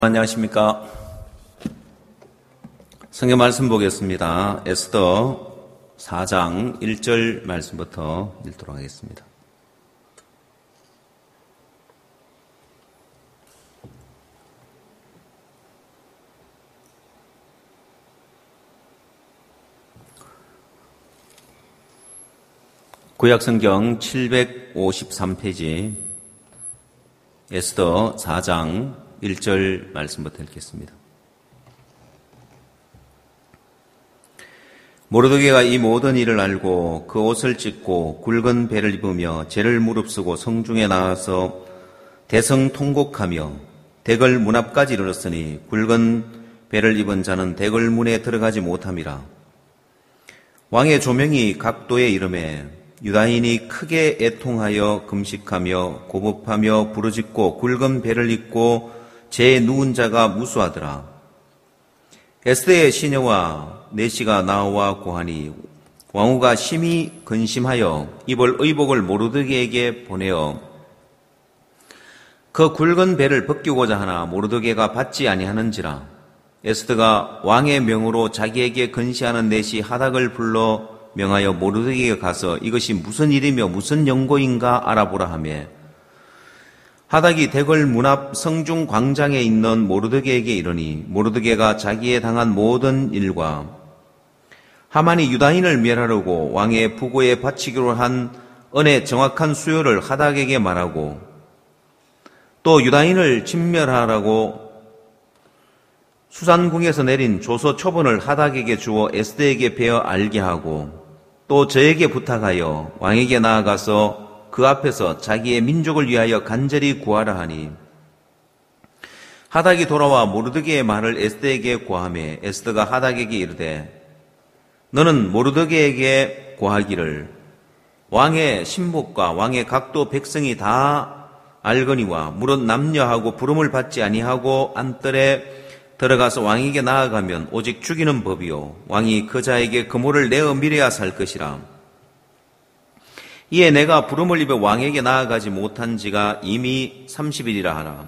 안녕하십니까. 성경 말씀 보겠습니다. 에스더 4장 1절 말씀부터 읽도록 하겠습니다. 구약성경 753페이지 에스더 4장 1절 말씀부터 읽겠습니다. 모르드게가 이 모든 일을 알고 그 옷을 찢고 굵은 배를 입으며 죄를 무릅쓰고 성중에 나와서 대성통곡하며 대궐 문 앞까지 이르렀으니 굵은 배를 입은 자는 대궐 문에 들어가지 못함이라. 왕의 조명이 각도에 이르매 유다인이 크게 애통하여 금식하며 고급하며 부르짖고 굵은 배를 입고 죄에 누운 자가 무수하더라. 에스더의 시녀와 내시가 나와 고하니 왕후가 심히 근심하여 입을 의복을 모르드게에게 보내어 그 굵은 배를 벗기고자 하나 모르드게가 받지 아니하는지라. 에스더가 왕의 명으로 자기에게 근시하는 내시 하닥을 불러 명하여 모르드게가 가서 이것이 무슨 일이며 무슨 연고인가 알아보라 하며 하닥이 대궐 문 앞 성중 광장에 있는 모르드게에게 이르니 모르드게가 자기에 당한 모든 일과 하만이 유다인을 멸하려고 왕의 부고에 바치기로 한 은의 정확한 수요를 하닥에게 말하고 또 유다인을 진멸하라고 수산궁에서 내린 조서 초본을 하닥에게 주어 에스더에게 베어 알게 하고 또 저에게 부탁하여 왕에게 나아가서 그 앞에서 자기의 민족을 위하여 간절히 구하라 하니 하닥이 돌아와 모르드게의 말을 에스더에게 고하매 에스더가 하닥에게 이르되 너는 모르드게에게 고하기를 왕의 신복과 왕의 각도 백성이 다 알거니와 무릇 남녀하고 부름을 받지 아니하고 안뜰에 들어가서 왕에게 나아가면 오직 죽이는 법이요 왕이 그 자에게 그모를 내어 미래야 살 것이라. 이에 내가 부름을 입어 왕에게 나아가지 못한 지가 이미 30일이라 하라.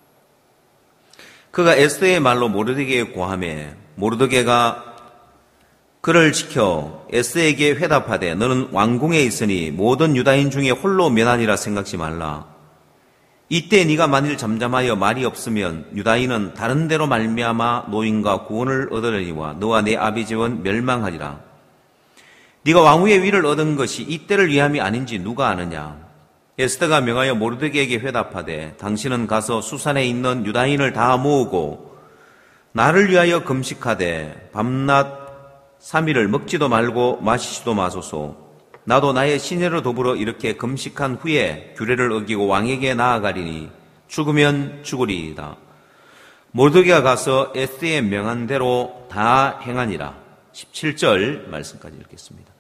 그가 에스더의 말로 모르드게에 고하매 모르드게가 그를 지켜 에스더에게 회답하되 너는 왕궁에 있으니 모든 유다인 중에 홀로 면하니라 생각지 말라. 이때 네가 만일 잠잠하여 말이 없으면 유다인은 다른 데로 말미암아 노임과 구원을 얻으려니와 너와 내 아비집은 멸망하리라. 네가 왕후의 위를 얻은 것이 이때를 위함이 아닌지 누가 아느냐. 에스더가 명하여 모르드게에게 회답하되 당신은 가서 수산에 있는 유다인을 다 모으고 나를 위하여 금식하되 밤낮 3일을 먹지도 말고 마시지도 마소서. 나도 나의 시녀로 더불어 이렇게 금식한 후에 규례를 어기고 왕에게 나아가리니 죽으면 죽으리이다. 모르드게가 가서 에스더의 명한 대로 다 행하니라. 17절 말씀까지 읽겠습니다.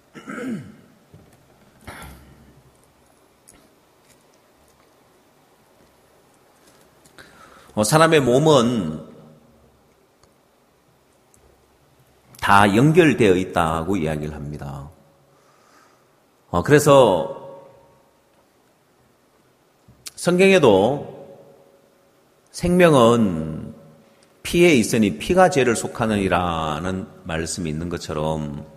사람의 몸은 다 연결되어 있다고 이야기를 합니다. 그래서 성경에도 생명은 피에 있으니 피가 죄를 속하느니라는 말씀이 있는 것처럼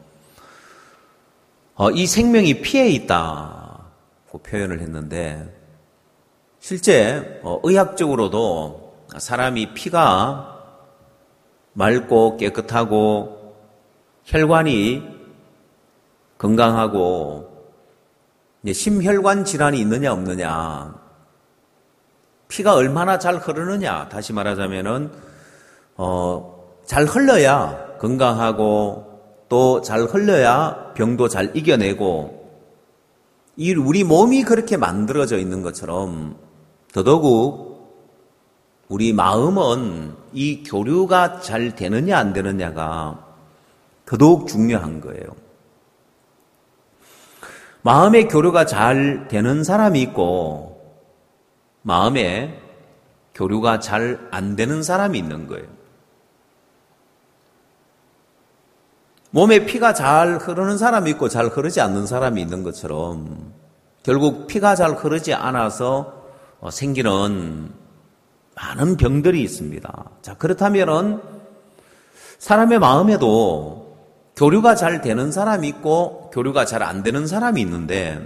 이 생명이 피에 있다고 표현을 했는데 실제 의학적으로도 사람이 피가 맑고 깨끗하고 혈관이 건강하고 심혈관 질환이 있느냐 없느냐 피가 얼마나 잘 흐르느냐 다시 말하자면은 잘 흘러야 건강하고 또 잘 흘러야 병도 잘 이겨내고 우리 몸이 그렇게 만들어져 있는 것처럼 더더욱 우리 마음은 이 교류가 잘 되느냐 안 되느냐가 더더욱 중요한 거예요. 마음의 교류가 잘 되는 사람이 있고 마음에 교류가 잘 안 되는 사람이 있는 거예요. 몸에 피가 잘 흐르는 사람이 있고 잘 흐르지 않는 사람이 있는 것처럼 결국 피가 잘 흐르지 않아서 생기는 많은 병들이 있습니다. 자, 그렇다면은 사람의 마음에도 교류가 잘 되는 사람이 있고 교류가 잘 안 되는 사람이 있는데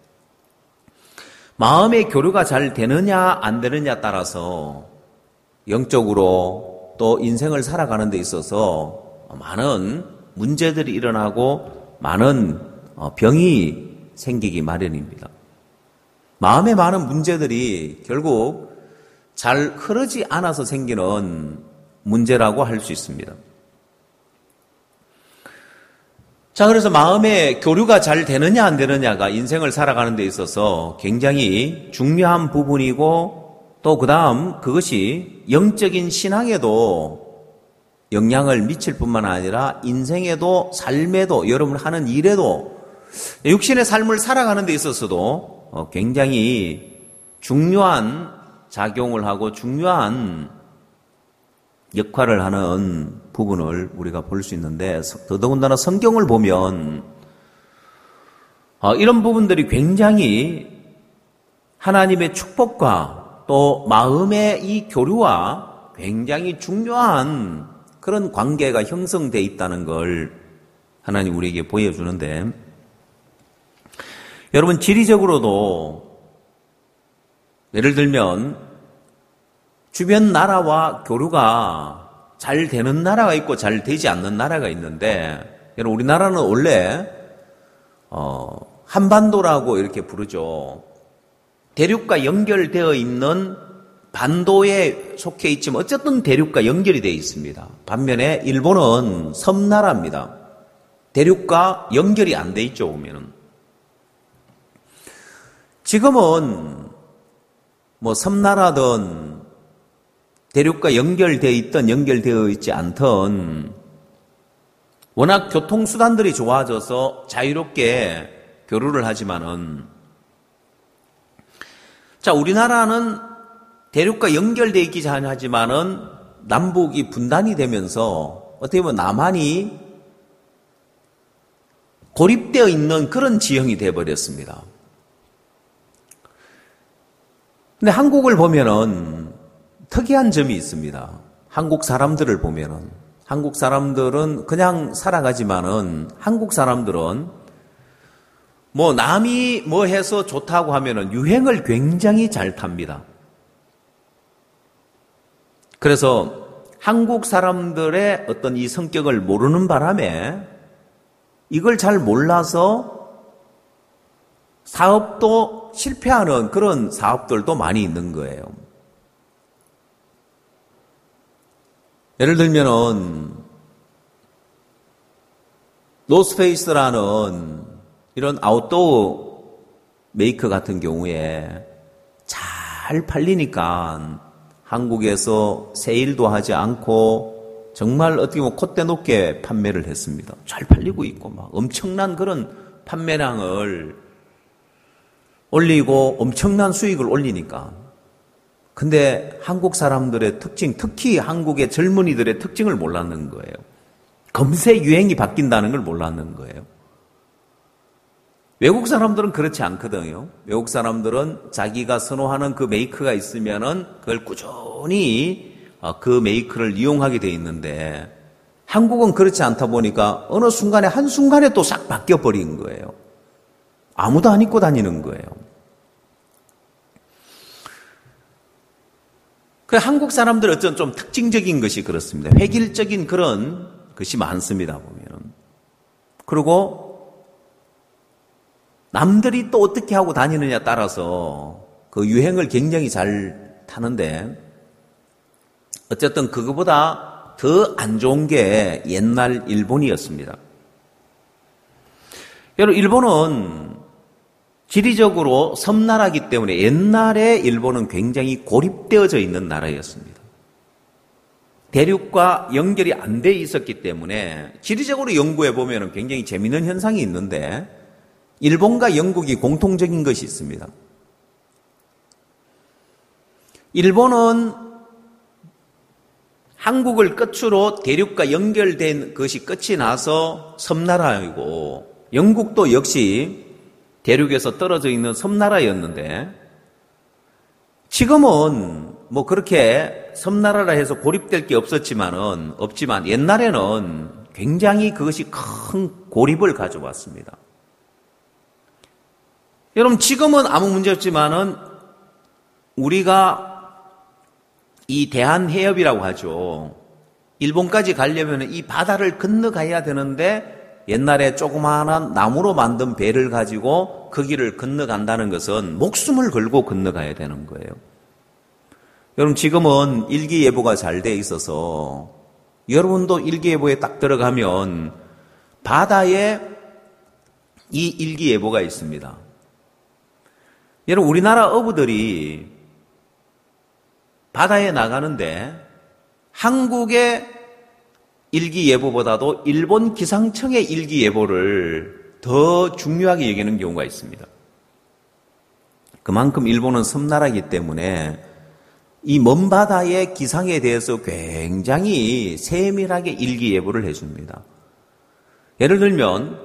마음의 교류가 잘 되느냐 안 되느냐 따라서 영적으로 또 인생을 살아가는 데 있어서 많은 문제들이 일어나고 많은 병이 생기기 마련입니다. 마음의 많은 문제들이 결국 잘 흐르지 않아서 생기는 문제라고 할 수 있습니다. 자, 그래서 마음의 교류가 잘 되느냐 안 되느냐가 인생을 살아가는 데 있어서 굉장히 중요한 부분이고 또 그다음 그것이 영적인 신앙에도 영향을 미칠 뿐만 아니라 인생에도 삶에도 여러분 하는 일에도 육신의 삶을 살아가는 데 있어서도 굉장히 중요한 작용을 하고 중요한 역할을 하는 부분을 우리가 볼 수 있는데 더더군다나 성경을 보면 이런 부분들이 굉장히 하나님의 축복과 또 마음의 이 교류와 굉장히 중요한 그런 관계가 형성되어 있다는 걸 하나님 우리에게 보여주는데 여러분 지리적으로도 예를 들면 주변 나라와 교류가 잘 되는 나라가 있고 잘 되지 않는 나라가 있는데 여러분 우리나라는 원래 한반도라고 이렇게 부르죠. 대륙과 연결되어 있는 반도에 속해 있지만 어쨌든 대륙과 연결이 되어 있습니다. 반면에 일본은 섬나라입니다. 대륙과 연결이 안 돼 있죠, 보면은. 지금은 뭐 섬나라든 대륙과 연결되어 있든 연결되어 있지 않든 워낙 교통수단들이 좋아져서 자유롭게 교류를 하지만은 자, 우리나라는 대륙과 연결되어 있기 하지만은 남북이 분단이 되면서 어떻게 보면 남한이 고립되어 있는 그런 지형이 되어버렸습니다. 근데 한국을 보면은 특이한 점이 있습니다. 한국 사람들을 보면은 한국 사람들은 그냥 살아가지만은 한국 사람들은 뭐 남이 뭐 해서 좋다고 하면은 유행을 굉장히 잘 탑니다. 그래서 한국 사람들의 어떤 이 성격을 모르는 바람에 이걸 잘 몰라서 사업도 실패하는 그런 사업들도 많이 있는 거예요. 예를 들면은 노스페이스라는 이런 아웃도어 메이커 같은 경우에 잘 팔리니까 한국에서 세일도 하지 않고 정말 어떻게 보면 콧대 높게 판매를 했습니다. 잘 팔리고 있고 막 엄청난 그런 판매량을 올리고 엄청난 수익을 올리니까. 근데 한국 사람들의 특징, 특히 한국의 젊은이들의 특징을 몰랐는 거예요. 검색 유행이 바뀐다는 걸 몰랐는 거예요. 외국 사람들은 그렇지 않거든요. 외국 사람들은 자기가 선호하는 그 메이크가 있으면은 그걸 꾸준히 그 메이크를 이용하게 돼 있는데 한국은 그렇지 않다 보니까 어느 순간에 한순간에 또 싹 바뀌어버린 거예요. 아무도 안 입고 다니는 거예요. 그 한국 사람들 어쩐 좀 특징적인 것이 그렇습니다. 획일적인 그런 것이 많습니다, 보면은. 그리고 남들이 또 어떻게 하고 다니느냐에 따라서 그 유행을 굉장히 잘 타는데 어쨌든 그거보다 더 안 좋은 게 옛날 일본이었습니다. 여러분, 일본은 지리적으로 섬나라이기 때문에 옛날에 일본은 굉장히 고립되어져 있는 나라였습니다. 대륙과 연결이 안 돼 있었기 때문에 지리적으로 연구해 보면 굉장히 재미있는 현상이 있는데 일본과 영국이 공통적인 것이 있습니다. 일본은 한국을 끝으로 대륙과 연결된 것이 끝이 나서 섬나라이고 영국도 역시 대륙에서 떨어져 있는 섬나라였는데 지금은 그렇게 섬나라라 해서 고립될 게 없지만 옛날에는 굉장히 그것이 큰 고립을 가져왔습니다. 여러분, 지금은 아무 문제 없지만은 우리가 이 대한해협이라고 하죠. 일본까지 가려면 이 바다를 건너가야 되는데 옛날에 조그마한 나무로 만든 배를 가지고 그 길을 건너간다는 것은 목숨을 걸고 건너가야 되는 거예요. 여러분, 지금은 일기예보가 잘 돼 있어서 여러분도 일기예보에 딱 들어가면 바다에 이 일기예보가 있습니다. 여러분, 우리나라 어부들이 바다에 나가는데 한국의 일기예보보다도 일본 기상청의 일기예보를 더 중요하게 여기는 경우가 있습니다. 그만큼 일본은 섬나라이기 때문에 이 먼 바다의 기상에 대해서 굉장히 세밀하게 일기예보를 해줍니다. 예를 들면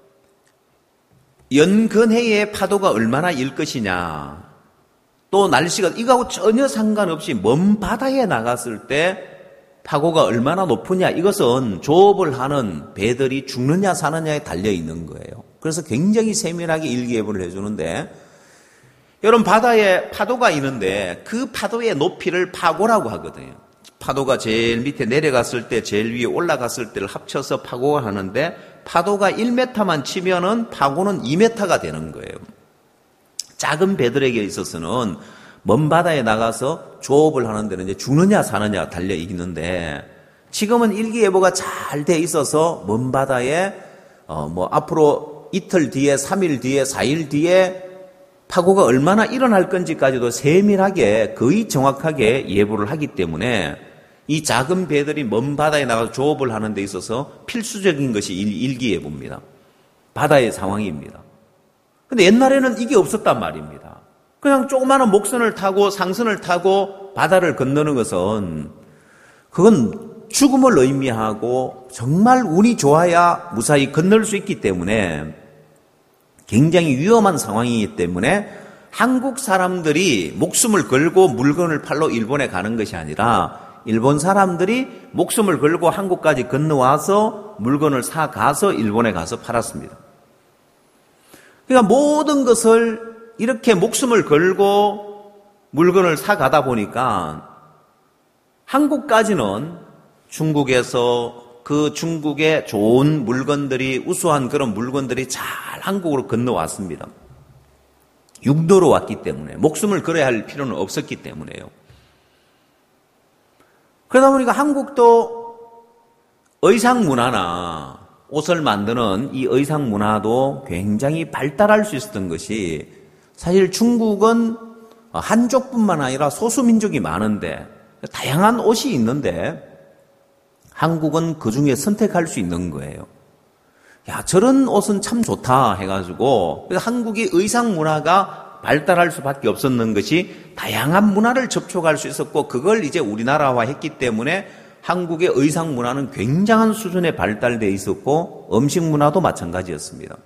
연근해의 파도가 얼마나 일 것이냐, 또 날씨가 이거하고 전혀 상관없이 먼 바다에 나갔을 때 파고가 얼마나 높으냐, 이것은 조업을 하는 배들이 죽느냐 사느냐에 달려 있는 거예요. 그래서 굉장히 세밀하게 일기예보를 해주는데, 여러분, 바다에 파도가 있는데 그 파도의 높이를 파고라고 하거든요. 파도가 제일 밑에 내려갔을 때 제일 위에 올라갔을 때를 합쳐서 파고가 하는데, 파도가 1m만 치면은 파고는 2m가 되는 거예요. 작은 배들에게 있어서는 먼 바다에 나가서 조업을 하는 데는 이제 죽느냐 사느냐 달려 있는데, 지금은 일기예보가 잘 돼 있어서 먼 바다에 앞으로 이틀 뒤에, 3일 뒤에, 4일 뒤에 파고가 얼마나 일어날 건지까지도 세밀하게 거의 정확하게 예보를 하기 때문에 이 작은 배들이 먼 바다에 나가서 조업을 하는 데 있어서 필수적인 것이 일기예보입니다. 바다의 상황입니다. 근데 옛날에는 이게 없었단 말입니다. 그냥 조그마한 목선을 타고 상선을 타고 바다를 건너는 것은 그건 죽음을 의미하고 정말 운이 좋아야 무사히 건널 수 있기 때문에 굉장히 위험한 상황이기 때문에 한국 사람들이 목숨을 걸고 물건을 팔러 일본에 가는 것이 아니라 일본 사람들이 목숨을 걸고 한국까지 건너와서 물건을 사가서 일본에 가서 팔았습니다. 그러니까 모든 것을 이렇게 목숨을 걸고 물건을 사가다 보니까 한국까지는 중국에서 그 중국의 좋은 물건들이, 우수한 그런 물건들이 잘 한국으로 건너왔습니다. 육도로 왔기 때문에, 목숨을 걸어야 할 필요는 없었기 때문에요. 그러다 보니까 한국도 의상 문화나 옷을 만드는 이 의상 문화도 굉장히 발달할 수 있었던 것이, 사실 중국은 한족뿐만 아니라 소수민족이 많은데 다양한 옷이 있는데 한국은 그 중에 선택할 수 있는 거예요. 야, 저런 옷은 참 좋다 해가지고, 그래서 한국의 의상 문화가 발달할 수밖에 없었는 것이 다양한 문화를 접촉할 수 있었고, 그걸 이제 우리나라화 했기 때문에 한국의 의상 문화는 굉장한 수준에 발달되어 있었고, 음식 문화도 마찬가지였습니다.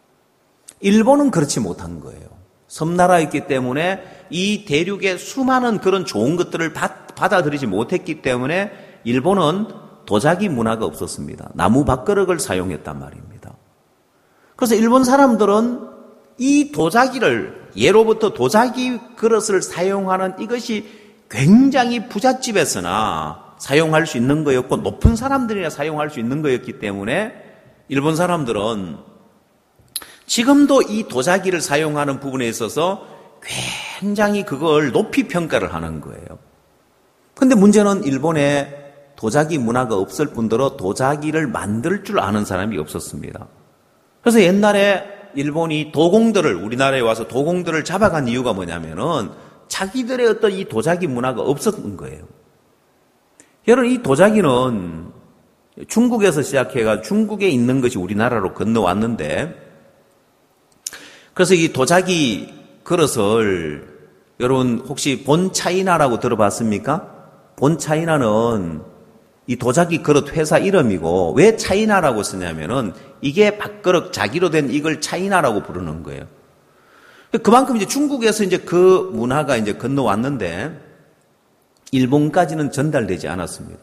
일본은 그렇지 못한 거예요. 섬나라였기 때문에 이 대륙의 수많은 그런 좋은 것들을 받아들이지 못했기 때문에 일본은 도자기 문화가 없었습니다. 나무 밥그릇을 사용했단 말입니다. 그래서 일본 사람들은 이 도자기를, 예로부터 도자기 그릇을 사용하는 이것이 굉장히 부잣집에서나 사용할 수 있는 거였고 높은 사람들이나 사용할 수 있는 거였기 때문에 일본 사람들은 지금도 이 도자기를 사용하는 부분에 있어서 굉장히 그걸 높이 평가를 하는 거예요. 근데 문제는 일본에 도자기 문화가 없을 뿐더러 도자기를 만들 줄 아는 사람이 없었습니다. 그래서 옛날에 일본이 도공들을, 우리나라에 와서 도공들을 잡아간 이유가 뭐냐면은 자기들의 어떤 이 도자기 문화가 없었던 거예요. 여러분, 이 도자기는 중국에서 시작해가 중국에 있는 것이 우리나라로 건너왔는데, 그래서 이 도자기 그릇을 여러분 혹시 본 차이나라고 들어봤습니까? 본 차이나는 이 도자기 그릇 회사 이름이고, 왜 차이나라고 쓰냐면은 이게 밥그릇 자기로 된 이걸 차이나라고 부르는 거예요. 그만큼 이제 중국에서 이제 그 문화가 이제 건너왔는데, 일본까지는 전달되지 않았습니다.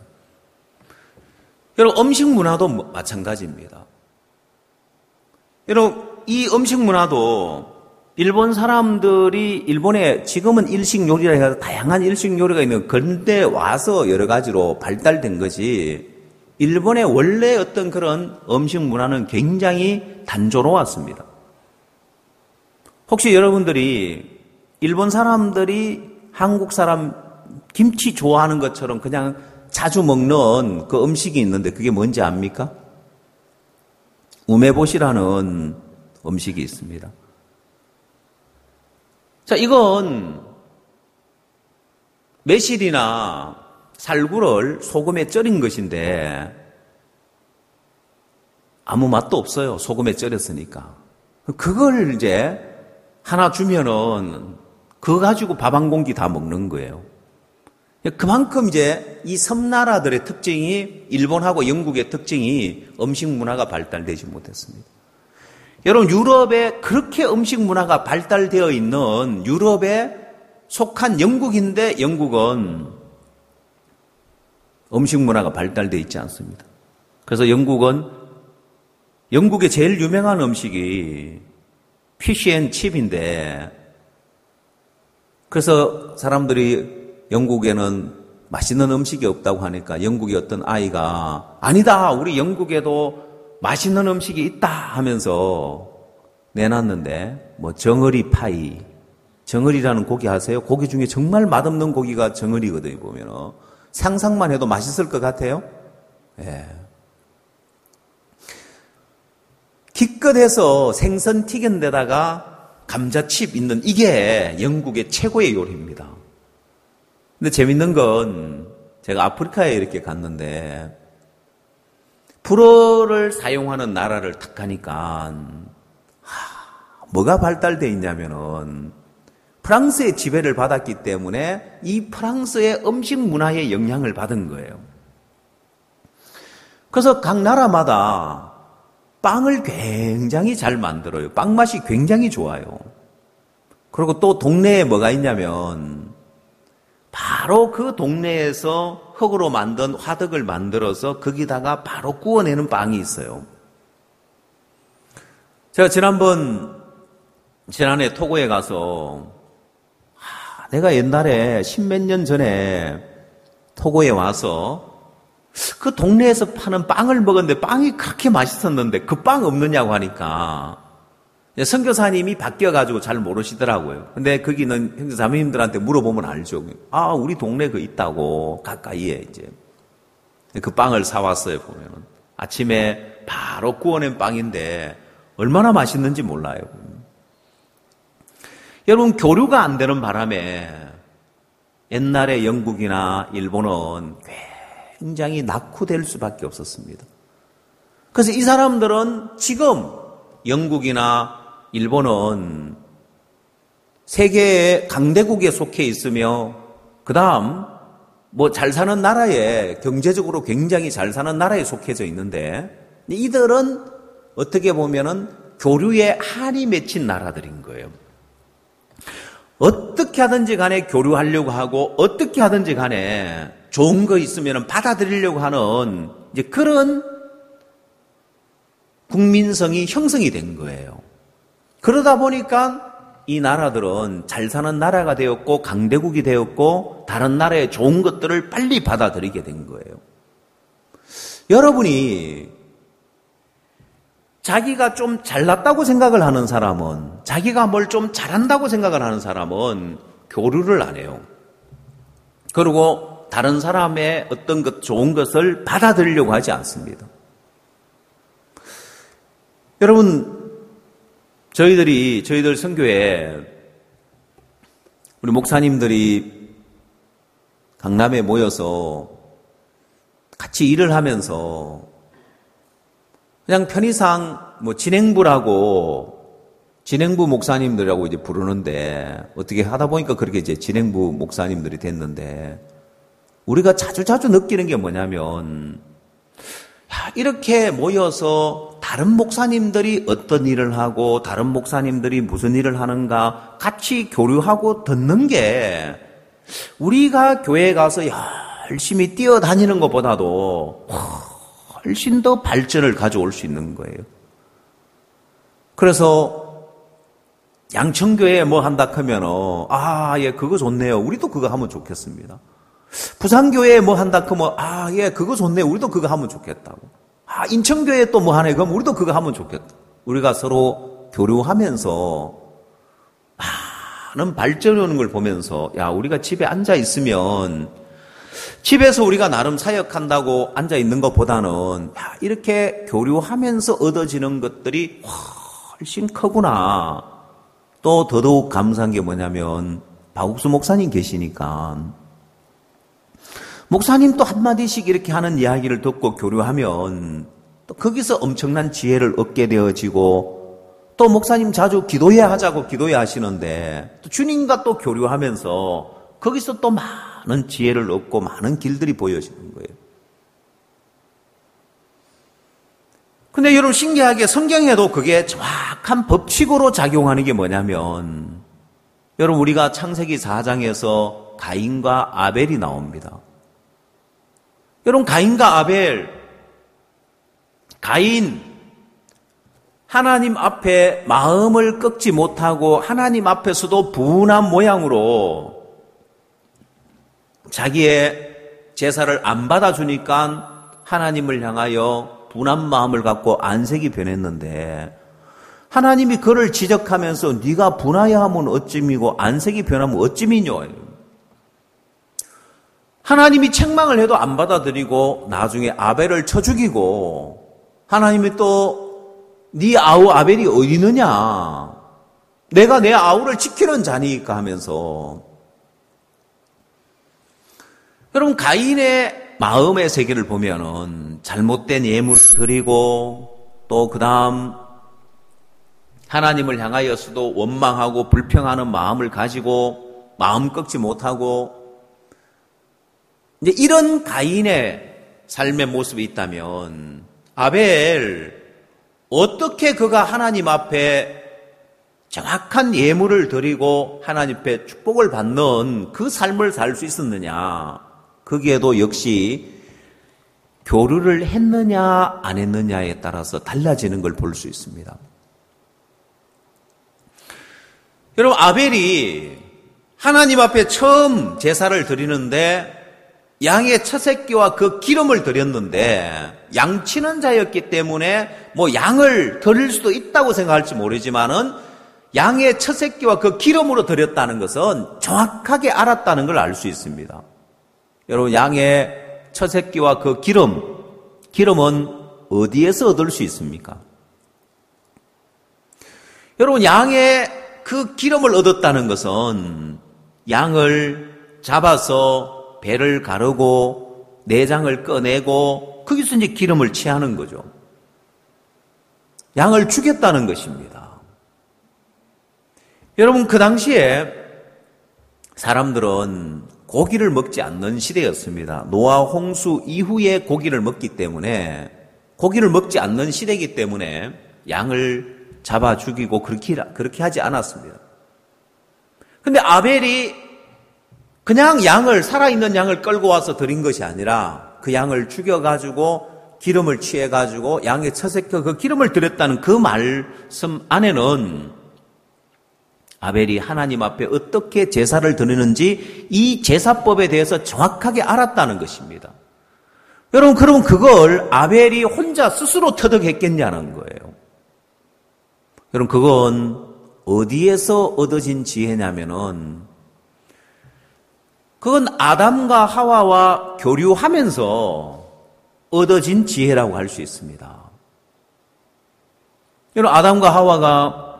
여러분, 음식 문화도 마찬가지입니다. 여러분, 이 음식 문화도 일본 사람들이 일본에 지금은 일식 요리라 해서 다양한 일식 요리가 있는 근대 와서 여러 가지로 발달된 것이 일본의 원래 어떤 그런 음식 문화는 굉장히 단조로웠습니다. 혹시 여러분들이 일본 사람들이 한국 사람 김치 좋아하는 것처럼 그냥 자주 먹는 그 음식이 있는데 그게 뭔지 압니까? 우메보시라는 음식이 있습니다. 자, 이건 매실이나 살구를 소금에 절인 것인데 아무 맛도 없어요. 소금에 절였으니까. 그걸 이제 하나 주면은 그거 가지고 밥 한 공기 다 먹는 거예요. 그만큼 이제 이 섬나라들의 특징이 일본하고 영국의 특징이 음식 문화가 발달되지 못했습니다. 여러분, 유럽에 그렇게 음식 문화가 발달되어 있는 유럽에 속한 영국인데 영국은 음식 문화가 발달되어 있지 않습니다. 그래서 영국의 제일 유명한 음식이 피쉬앤칩인데 그래서 사람들이 영국에는 맛있는 음식이 없다고 하니까 영국의 어떤 아이가 아니다, 우리 영국에도 맛있는 음식이 있다 하면서 내놨는데 뭐 정어리 파이, 정어리라는 고기 아세요? 고기 중에 정말 맛없는 고기가 정어리거든요. 보면 상상만 해도 맛있을 것 같아요. 예. 기껏해서 생선 튀긴 데다가 감자칩 있는 이게 영국의 최고의 요리입니다. 근데 재밌는 건 제가 아프리카에 이렇게 갔는데 불어를 사용하는 나라를 딱 가니까 뭐가 발달되어 있냐면은 프랑스의 지배를 받았기 때문에 이 프랑스의 음식 문화의 영향을 받은 거예요. 그래서 각 나라마다 빵을 굉장히 잘 만들어요. 빵 맛이 굉장히 좋아요. 그리고 또 동네에 뭐가 있냐면 바로 그 동네에서 흙으로 만든 화덕을 만들어서 거기다가 바로 구워내는 빵이 있어요. 제가 지난해 토고에 가서 내가 옛날에 10몇 년 전에 토고에 와서 그 동네에서 파는 빵을 먹었는데 빵이 그렇게 맛있었는데 그 빵 없느냐고 하니까 선교사님이 바뀌어가지고 잘 모르시더라고요. 근데 거기는 형제자매님들한테 물어보면 알죠. 아, 우리 동네 그 있다고 가까이에 이제 그 빵을 사왔어요. 보면은 아침에 바로 구워낸 빵인데 얼마나 맛있는지 몰라요. 여러분, 교류가 안 되는 바람에 옛날에 영국이나 일본은 굉장히 낙후될 수밖에 없었습니다. 그래서 이 사람들은 지금 영국이나 일본은 세계의 강대국에 속해 있으며 그 다음 뭐 잘 사는 나라에 경제적으로 굉장히 잘 사는 나라에 속해져 있는데 이들은 어떻게 보면은 교류에 한이 맺힌 나라들인 거예요. 어떻게 하든지 간에 교류하려고 하고 어떻게 하든지 간에 좋은 거 있으면 받아들이려고 하는 이제 그런 국민성이 형성이 된 거예요. 그러다 보니까 이 나라들은 잘 사는 나라가 되었고 강대국이 되었고 다른 나라의 좋은 것들을 빨리 받아들이게 된 거예요. 여러분이 자기가 좀 잘났다고 생각을 하는 사람은, 자기가 뭘 좀 잘한다고 생각을 하는 사람은 교류를 안 해요. 그리고 다른 사람의 어떤 것, 좋은 것을 받아들이려고 하지 않습니다. 여러분, 저희들 선교에 우리 목사님들이 강남에 모여서 같이 일을 하면서 그냥 편의상 뭐 진행부 목사님들이라고 이제 부르는데 어떻게 하다 보니까 그렇게 이제 진행부 목사님들이 됐는데 우리가 자주 느끼는 게 뭐냐면 이렇게 모여서 다른 목사님들이 어떤 일을 하고 다른 목사님들이 무슨 일을 하는가 같이 교류하고 듣는 게 우리가 교회에 가서 열심히 뛰어다니는 것보다도 훨씬 더 발전을 가져올 수 있는 거예요. 그래서 양천교회에 뭐 한다 하면 예, 그거 좋네요. 우리도 그거 하면 좋겠습니다. 부산교회에 뭐 한다 하면 예, 그거 좋네요. 우리도 그거 하면 좋겠다고. 인천교회에 또 뭐 하네. 그럼 우리도 그거 하면 좋겠다. 우리가 서로 교류하면서 많은 발전이 오는 걸 보면서 우리가 집에 앉아 있으면 집에서 우리가 나름 사역한다고 앉아 있는 것보다는 이렇게 교류하면서 얻어지는 것들이 훨씬 크구나. 또 더더욱 감사한 게 뭐냐면 박욱수 목사님 계시니까 목사님 또 한마디씩 이렇게 하는 이야기를 듣고 교류하면 또 거기서 엄청난 지혜를 얻게 되어지고 또 목사님 자주 기도해야 하자고 기도해야 하시는데 또 주님과 또 교류하면서 거기서 또 많은 지혜를 얻고 많은 길들이 보여지는 거예요. 근데 여러분 신기하게 성경에도 그게 정확한 법칙으로 작용하는 게 뭐냐면 여러분 우리가 창세기 4장에서 가인과 아벨이 나옵니다. 여러분 가인과 아벨, 가인 하나님 앞에 마음을 꺾지 못하고 하나님 앞에서도 분한 모양으로 자기의 제사를 안 받아주니까 하나님을 향하여 분한 마음을 갖고 안색이 변했는데 하나님이 그를 지적하면서 네가 분하여 하면 어찌미고 안색이 변하면 어찌미뇨. 하나님이 책망을 해도 안 받아들이고 나중에 아벨을 쳐 죽이고 하나님이 또 네 아우 아벨이 어디 있느냐? 내가 내 아우를 지키는 자니까 하면서 여러분 가인의 마음의 세계를 보면은 잘못된 예물을 드리고 또 그다음 하나님을 향하여서도 원망하고 불평하는 마음을 가지고 마음 꺾지 못하고 이제 이런 가인의 삶의 모습이 있다면 아벨 어떻게 그가 하나님 앞에 정확한 예물을 드리고 하나님 앞에 축복을 받는 그 삶을 살 수 있었느냐? 거기에도 역시 교류를 했느냐 안 했느냐에 따라서 달라지는 걸 볼 수 있습니다. 여러분 아벨이 하나님 앞에 처음 제사를 드리는데 양의 첫 새끼와 그 기름을 드렸는데 양치는 자였기 때문에 뭐 양을 드릴 수도 있다고 생각할지 모르지만은 양의 첫 새끼와 그 기름으로 드렸다는 것은 정확하게 알았다는 걸 알 수 있습니다. 여러분 양의 첫 새끼와 그 기름은 어디에서 얻을 수 있습니까? 여러분 양의 그 기름을 얻었다는 것은 양을 잡아서 배를 가르고 내장을 꺼내고 거기서 이제 기름을 취하는 거죠. 양을 죽였다는 것입니다. 여러분 그 당시에 사람들은 고기를 먹지 않는 시대였습니다. 노아 홍수 이후에 고기를 먹기 때문에 고기를 먹지 않는 시대이기 때문에 양을 잡아 죽이고 그렇게 하지 않았습니다. 근데 아벨이 그냥 살아있는 양을 끌고 와서 드린 것이 아니라 그 양을 죽여가지고 기름을 취해가지고 양의 첫 새끼 그 기름을 드렸다는 그 말씀 안에는 아벨이 하나님 앞에 어떻게 제사를 드리는지 이 제사법에 대해서 정확하게 알았다는 것입니다. 여러분 그러면 그걸 아벨이 혼자 스스로 터득했겠냐는 거예요. 여러분 그건 어디에서 얻어진 지혜냐면은 그건 아담과 하와와 교류하면서 얻어진 지혜라고 할 수 있습니다. 여러분 아담과 하와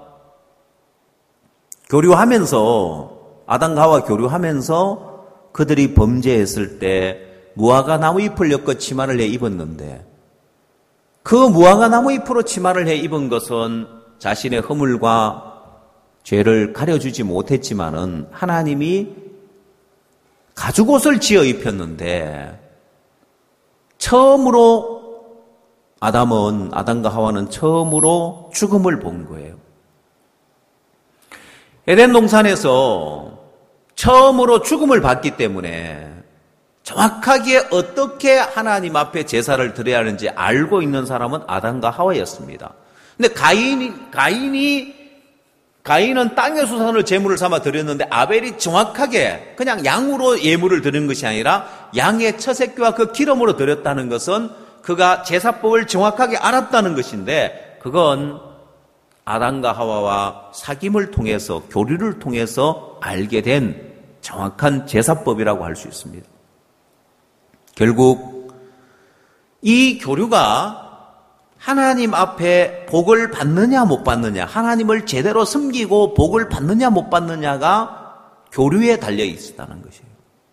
교류하면서 그들이 범죄했을 때 무화과 나무 잎을 엮어 치마를 해 입었는데 그 무화과 나무 잎으로 치마를 해 입은 것은 자신의 허물과 죄를 가려주지 못했지만은 하나님이 가죽옷을 지어 입혔는데 처음으로 아담과 하와는 처음으로 죽음을 본 거예요. 에덴 동산에서 처음으로 죽음을 받기 때문에 정확하게 어떻게 하나님 앞에 제사를 드려야 하는지 알고 있는 사람은 아담과 하와였습니다. 근데 가인은 땅의 수산을 제물을 삼아 드렸는데 아벨이 정확하게 그냥 양으로 예물을 드리는 것이 아니라 양의 처새끼와 그 기름으로 드렸다는 것은 그가 제사법을 정확하게 알았다는 것인데 그건 아담과 하와와 사귐을 통해서 교류를 통해서 알게 된 정확한 제사법이라고 할 수 있습니다. 결국 이 교류가 하나님 앞에 복을 받느냐 못 받느냐, 하나님을 제대로 섬기고 복을 받느냐 못 받느냐가 교류에 달려 있었다는 것이에요.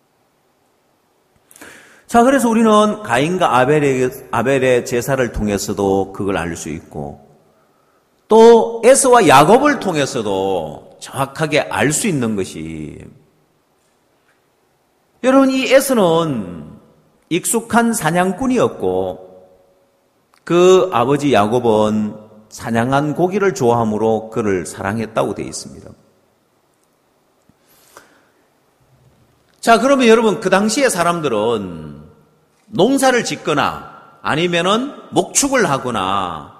자, 그래서 우리는 가인과 아벨의 제사를 통해서도 그걸 알 수 있고 또 에서와 야곱을 통해서도 정확하게 알 수 있는 것이, 여러분, 이 에서는 익숙한 사냥꾼이었고 그 아버지 야곱은 사냥한 고기를 좋아하므로 그를 사랑했다고 되어 있습니다. 자, 그러면 여러분, 그 당시의 사람들은 농사를 짓거나 아니면은 목축을 하거나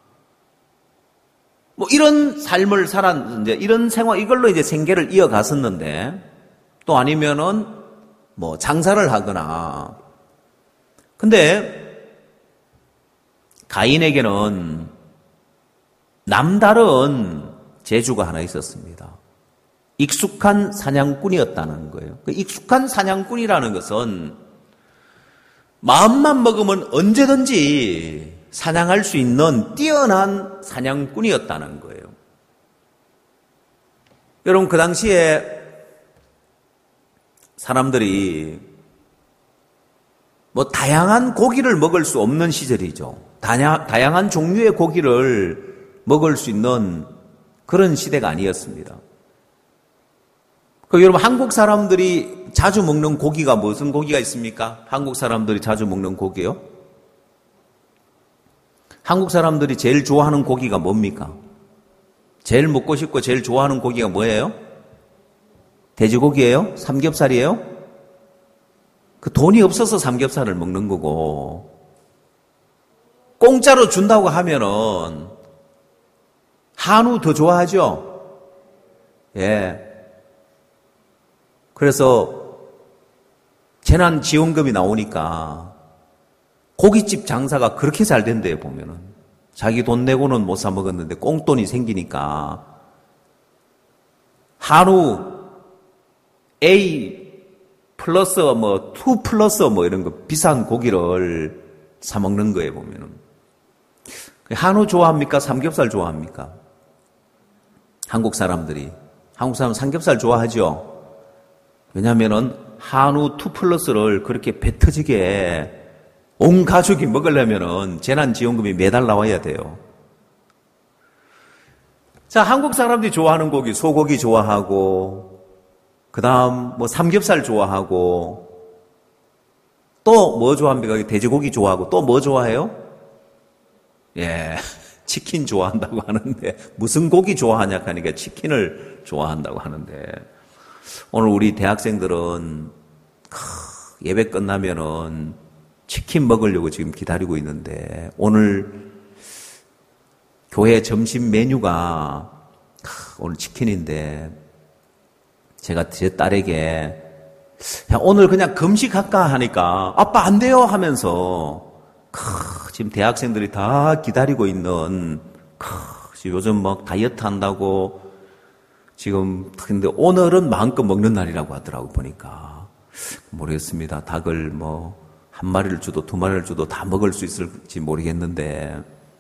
뭐 이런 삶을 살았는데, 이런 생활, 이걸로 이제 생계를 이어갔었는데, 또 아니면은 뭐 장사를 하거나. 근데 가인에게는 남다른 재주가 하나 있었습니다. 익숙한 사냥꾼이었다는 거예요. 그 익숙한 사냥꾼이라는 것은 마음만 먹으면 언제든지 사냥할 수 있는 뛰어난 사냥꾼이었다는 거예요. 여러분, 그 당시에 사람들이 뭐 다양한 고기를 먹을 수 없는 시절이죠. 다양한 종류의 고기를 먹을 수 있는 그런 시대가 아니었습니다. 여러분, 한국 사람들이 자주 먹는 고기가 무슨 고기가 있습니까? 한국 사람들이 자주 먹는 고기요? 한국 사람들이 제일 좋아하는 고기가 뭡니까? 제일 먹고 싶고 제일 좋아하는 고기가 뭐예요? 돼지고기예요? 삼겹살이에요? 그 돈이 없어서 삼겹살을 먹는 거고, 공짜로 준다고 하면은 한우 더 좋아하죠? 예. 그래서 재난지원금이 나오니까 고깃집 장사가 그렇게 잘 된대요, 보면은. 자기 돈 내고는 못 사 먹었는데 꽁돈이 생기니까 한우 A 플러스 뭐 2 플러스 뭐 이런 거 비싼 고기를 사 먹는 거예요, 보면은. 한우 좋아합니까? 삼겹살 좋아합니까? 한국 사람들이. 한국 사람 삼겹살 좋아하죠? 왜냐면은 한우 2 플러스를 그렇게 배 터지게 온 가족이 먹으려면은 재난지원금이 매달 나와야 돼요. 자, 한국 사람들이 좋아하는 고기, 소고기 좋아하고, 그 다음 뭐 삼겹살 좋아하고, 또 뭐 좋아합니까? 돼지고기 좋아하고, 또 뭐 좋아해요? 예, 치킨 좋아한다고 하는데, 무슨 고기 좋아하냐 하니까 치킨을 좋아한다고 하는데, 오늘 우리 대학생들은 예배 끝나면은 치킨 먹으려고 지금 기다리고 있는데, 오늘 교회 점심 메뉴가 오늘 치킨인데, 제가 제 딸에게 야, 오늘 그냥 금식할까 하니까 아빠 안 돼요 하면서 지금 대학생들이 다 기다리고 있는 요즘 막 다이어트 한다고 지금, 근데 오늘은 마음껏 먹는 날이라고 하더라고. 보니까 모르겠습니다. 닭을 뭐 한 마리를 줘도 두 마리를 줘도 다 먹을 수 있을지 모르겠는데,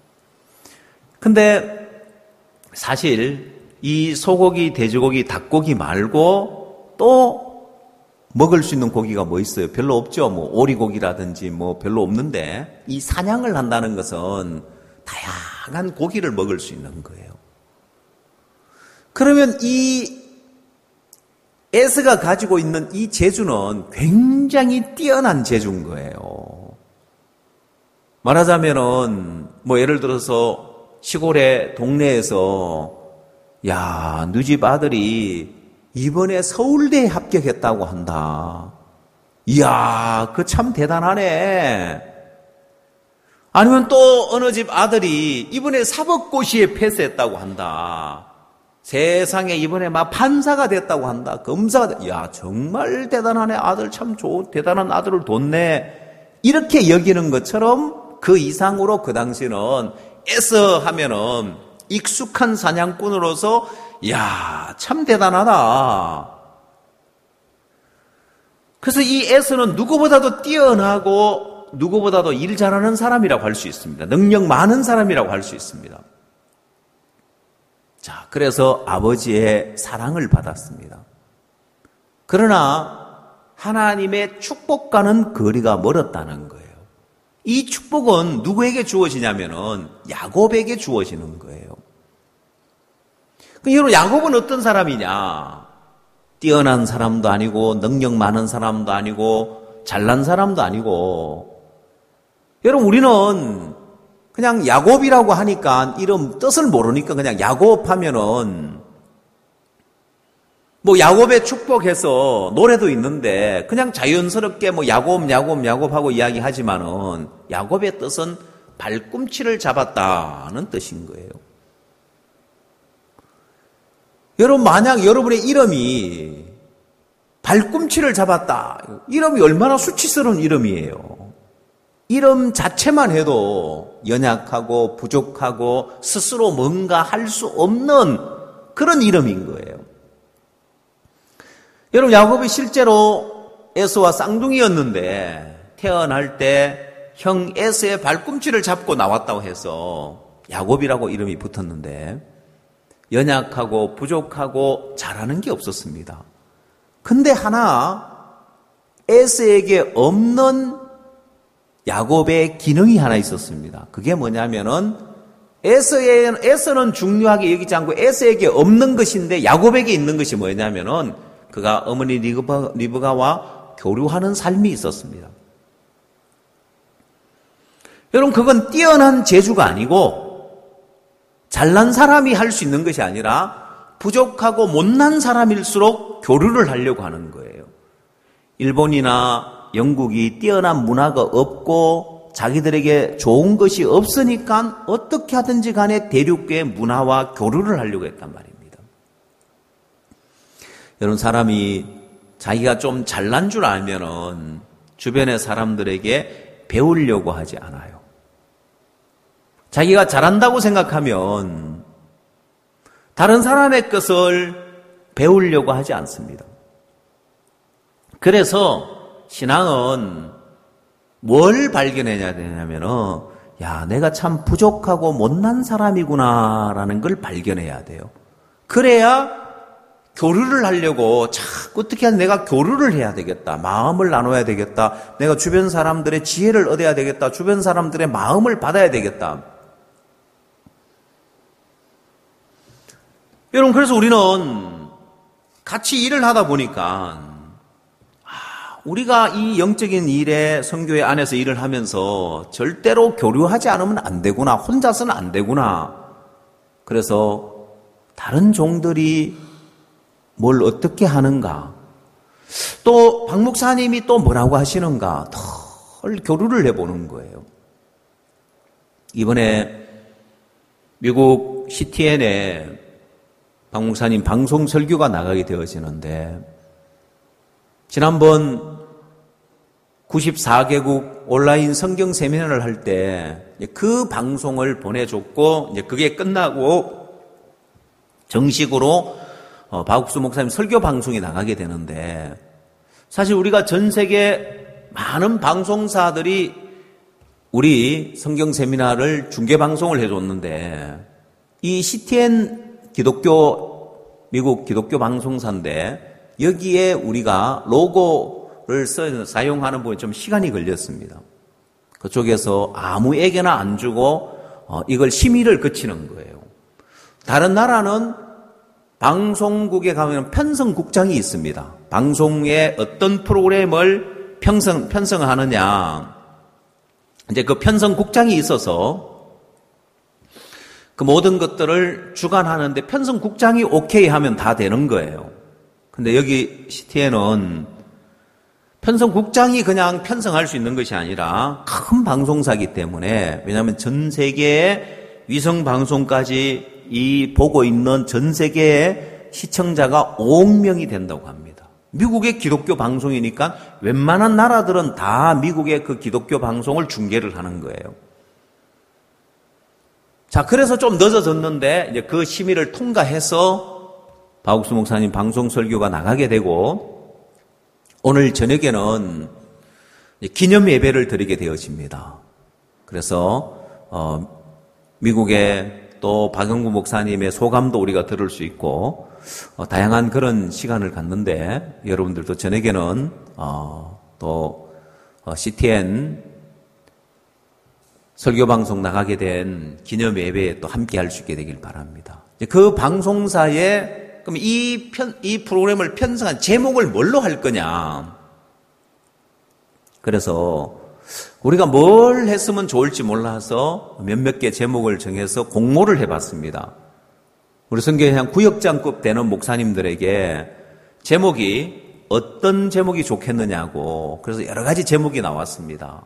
근데 사실 이 소고기, 돼지고기, 닭고기 말고 또 먹을 수 있는 고기가 뭐 있어요? 별로 없죠. 뭐 오리고기라든지 뭐 별로 없는데, 이 사냥을 한다는 것은 다양한 고기를 먹을 수 있는 거예요. 그러면 이 에스가 가지고 있는 이 재주는 굉장히 뛰어난 재주인 거예요. 말하자면은 뭐 예를 들어서 시골의 동네에서 야, 너희 집 아들이 이번에 서울대에 합격했다고 한다. 이야, 그 참 대단하네. 아니면 또 어느 집 아들이 이번에 사법고시에 패스했다고 한다. 세상에 이번에 막 판사가 됐다고 한다. 검사가 됐다. 이야, 정말 대단하네. 아들 참 좋은 대단한 아들을 뒀네. 이렇게 여기는 것처럼 그 이상으로 그 당시는 에서 하면은 익숙한 사냥꾼으로서 이야, 참 대단하다. 그래서 이 에서는 누구보다도 뛰어나고 누구보다도 일 잘하는 사람이라고 할 수 있습니다. 능력 많은 사람이라고 할 수 있습니다. 자, 그래서 아버지의 사랑을 받았습니다. 그러나 하나님의 축복과는 거리가 멀었다는 거예요. 이 축복은 누구에게 주어지냐면은 야곱에게 주어지는 거예요. 여러분, 야곱은 어떤 사람이냐? 뛰어난 사람도 아니고 능력 많은 사람도 아니고 잘난 사람도 아니고, 여러분 우리는 그냥 야곱이라고 하니까 이름 뜻을 모르니까 그냥 야곱 하면은 뭐 야곱의 축복해서 노래도 있는데 그냥 자연스럽게 뭐 야곱 하고 이야기하지만은 야곱의 뜻은 발꿈치를 잡았다는 뜻인 거예요. 여러분, 만약 여러분의 이름이 발꿈치를 잡았다. 이름이 얼마나 수치스러운 이름이에요. 이름 자체만 해도 연약하고 부족하고 스스로 뭔가 할 수 없는 그런 이름인 거예요. 여러분, 야곱이 실제로 에서와 쌍둥이였는데 태어날 때 형 에서의 발꿈치를 잡고 나왔다고 해서 야곱이라고 이름이 붙었는데 연약하고 부족하고 잘하는 게 없었습니다. 근데 하나 에서에게 없는 야곱의 기능이 하나 있었습니다. 그게 뭐냐면은 에서는 중요하게 여기지 않고 에서에게 없는 것인데 야곱에게 있는 것이 뭐냐면은 그가 어머니 리브가와 교류하는 삶이 있었습니다. 여러분, 그건 뛰어난 재주가 아니고 잘난 사람이 할 수 있는 것이 아니라 부족하고 못난 사람일수록 교류를 하려고 하는 거예요. 일본이나 영국이 뛰어난 문화가 없고 자기들에게 좋은 것이 없으니까 어떻게 하든지 간에 대륙의 문화와 교류를 하려고 했단 말입니다. 여러분, 사람이 자기가 좀 잘난 줄 알면은 주변의 사람들에게 배우려고 하지 않아요. 자기가 잘한다고 생각하면 다른 사람의 것을 배우려고 하지 않습니다. 그래서 신앙은 뭘 발견해야 되냐면은, 야, 내가 참 부족하고 못난 사람이구나라는 걸 발견해야 돼요. 그래야 교류를 하려고 자꾸 어떻게 하면 내가 교류를 해야 되겠다. 마음을 나눠야 되겠다. 내가 주변 사람들의 지혜를 얻어야 되겠다. 주변 사람들의 마음을 받아야 되겠다. 여러분, 그래서 우리는 같이 일을 하다 보니까 우리가 이 영적인 일에 선교회 안에서 일을 하면서 절대로 교류하지 않으면 안 되구나. 혼자서는 안 되구나. 그래서 다른 종들이 뭘 어떻게 하는가. 또 박 목사님이 또 뭐라고 하시는가. 덜 교류를 해보는 거예요. 이번에 미국 CTN에 박 목사님 방송 설교가 나가게 되어지는데 지난번 94개국 온라인 성경 세미나를 할 때 그 방송을 보내줬고 이제 그게 끝나고 정식으로 박욱수 목사님 설교 방송이 나가게 되는데 사실 우리가 전 세계 많은 방송사들이 우리 성경 세미나를 중계 방송을 해줬는데 이 CTN 미국 기독교 방송사인데 여기에 우리가 로고를 사용하는 부분에 좀 시간이 걸렸습니다. 그쪽에서 아무에게나 안 주고 이걸 심의를 거치는 거예요. 다른 나라는 방송국에 가면 편성국장이 있습니다. 방송에 어떤 프로그램을 편성하느냐. 이제 그 편성국장이 있어서 그 모든 것들을 주관하는데 편성국장이 오케이 하면 다 되는 거예요. 근데 여기 CTN은 편성국장이 그냥 편성할 수 있는 것이 아니라 큰 방송사이기 때문에, 왜냐하면 전 세계의 위성방송까지 이 보고 있는 전 세계의 시청자가 5억 명이 된다고 합니다. 미국의 기독교 방송이니까 웬만한 나라들은 다 미국의 그 기독교 방송을 중계를 하는 거예요. 자, 그래서 좀 늦어졌는데 이제 그 심의를 통과해서 박옥수 목사님 방송 설교가 나가게 되고, 오늘 저녁에는 기념 예배를 드리게 되어집니다. 그래서 미국의 또 박영구 목사님의 소감도 우리가 들을 수 있고, 다양한 그런 시간을 갖는데, 여러분들도 저녁에는 또 CTN 설교방송 나가게 된 기념 예배에 또 함께 할 수 있게 되길 바랍니다. 그 방송사에 그럼 이 프로그램을 편성한 제목을 뭘로 할 거냐? 그래서 우리가 뭘 했으면 좋을지 몰라서 몇몇 개 제목을 정해서 공모를 해봤습니다. 우리 성교회장 구역장급 되는 목사님들에게 제목이 어떤 제목이 좋겠느냐고, 그래서 여러 가지 제목이 나왔습니다.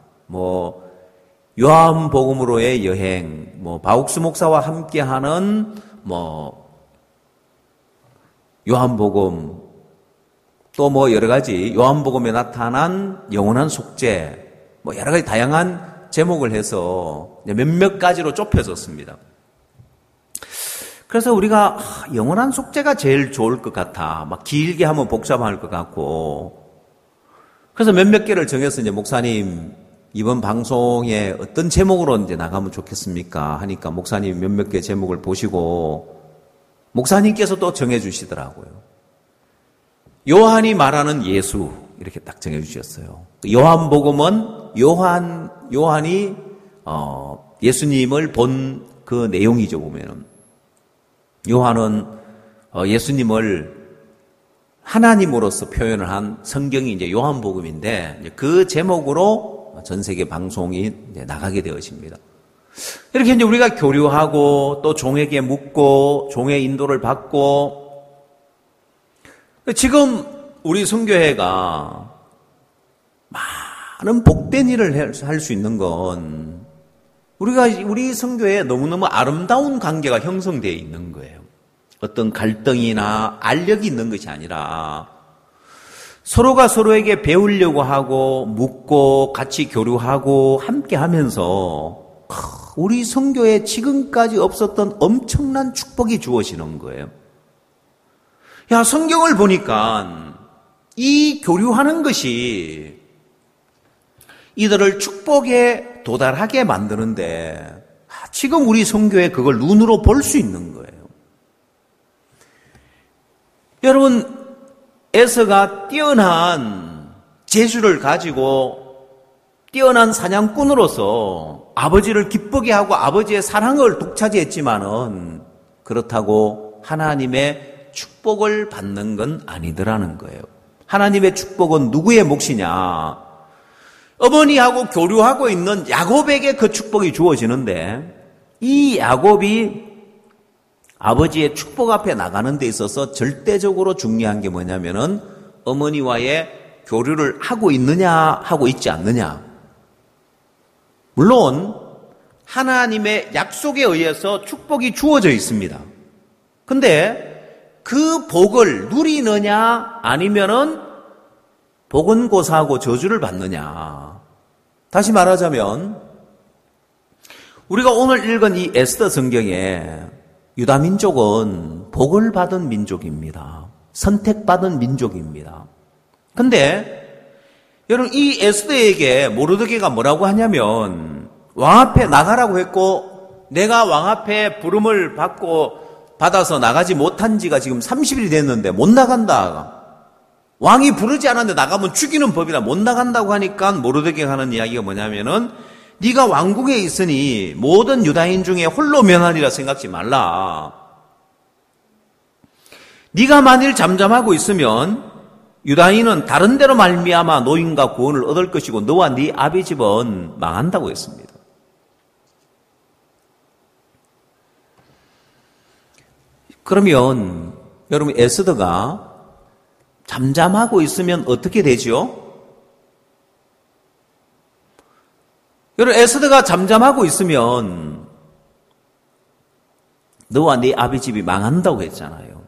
요한복음으로의 여행, 박옥수 목사와 함께하는 요한복음, 또 여러 가지 요한복음에 나타난 영원한 속죄, 여러 가지 다양한 제목을 해서 몇몇 가지로 좁혀졌습니다. 그래서 우리가 영원한 속죄가 제일 좋을 것 같아. 길게 하면 복잡할 것 같고. 그래서 몇몇 개를 정해서 이제 목사님 이번 방송에 어떤 제목으로 이제 나가면 좋겠습니까? 하니까 목사님 몇몇 개 제목을 보시고 목사님께서 또 정해 주시더라고요. 요한이 말하는 예수, 이렇게 딱 정해 주셨어요. 요한복음은 요한이 예수님을 본 그 내용이죠, 보면은. 요한은 예수님을 하나님으로서 표현을 한 성경이 이제 요한복음인데, 그 제목으로 전 세계 방송이 이제 나가게 되어집니다. 이렇게 이제 우리가 교류하고 또 종에게 묻고 종의 인도를 받고, 지금 우리 선교회가 많은 복된 일을 할 수 있는 건 우리 선교회에 너무너무 아름다운 관계가 형성되어 있는 거예요. 어떤 갈등이나 알력이 있는 것이 아니라 서로가 서로에게 배우려고 하고 묻고 같이 교류하고 함께 하면서 우리 선교회에 지금까지 없었던 엄청난 축복이 주어지는 거예요. 야, 성경을 보니까 이 교류하는 것이 이들을 축복에 도달하게 만드는데, 지금 우리 선교회 그걸 눈으로 볼 수 있는 거예요. 여러분, 에서가 뛰어난 재주를 가지고 뛰어난 사냥꾼으로서 아버지를 기쁘게 하고 아버지의 사랑을 독차지했지만은 그렇다고 하나님의 축복을 받는 건 아니더라는 거예요. 하나님의 축복은 누구의 몫이냐? 어머니하고 교류하고 있는 야곱에게 그 축복이 주어지는데, 이 야곱이 아버지의 축복 앞에 나가는 데 있어서 절대적으로 중요한 게 뭐냐면은 어머니와의 교류를 하고 있느냐 하고 있지 않느냐. 물론 하나님의 약속에 의해서 축복이 주어져 있습니다. 근데 그 복을 누리느냐 아니면은 복은 고사하고 저주를 받느냐. 다시 말하자면 우리가 오늘 읽은 이 에스더 성경에 유다민족은 복을 받은 민족입니다. 선택받은 민족입니다. 근데 여러분, 이 에스더에게 모르드게가 뭐라고 하냐면 왕 앞에 나가라고 했고, 내가 왕 앞에 부름을 받아서 나가지 못한 지가 지금 30일이 됐는데 못 나간다. 왕이 부르지 않았는데 나가면 죽이는 법이라 못 나간다고 하니까 모르드게가 하는 이야기가 뭐냐면은 네가 왕궁에 있으니 모든 유다인 중에 홀로 면하리라 생각지 말라. 네가 만일 잠잠하고 있으면 유다인은 다른 데로 말미암아 노임과 구원을 얻을 것이고 너와 네 아비 집은 망한다고 했습니다. 그러면 여러분, 에스더가 잠잠하고 있으면 어떻게 되죠? 여러분, 에스더가 잠잠하고 있으면 너와 네 아비 집이 망한다고 했잖아요.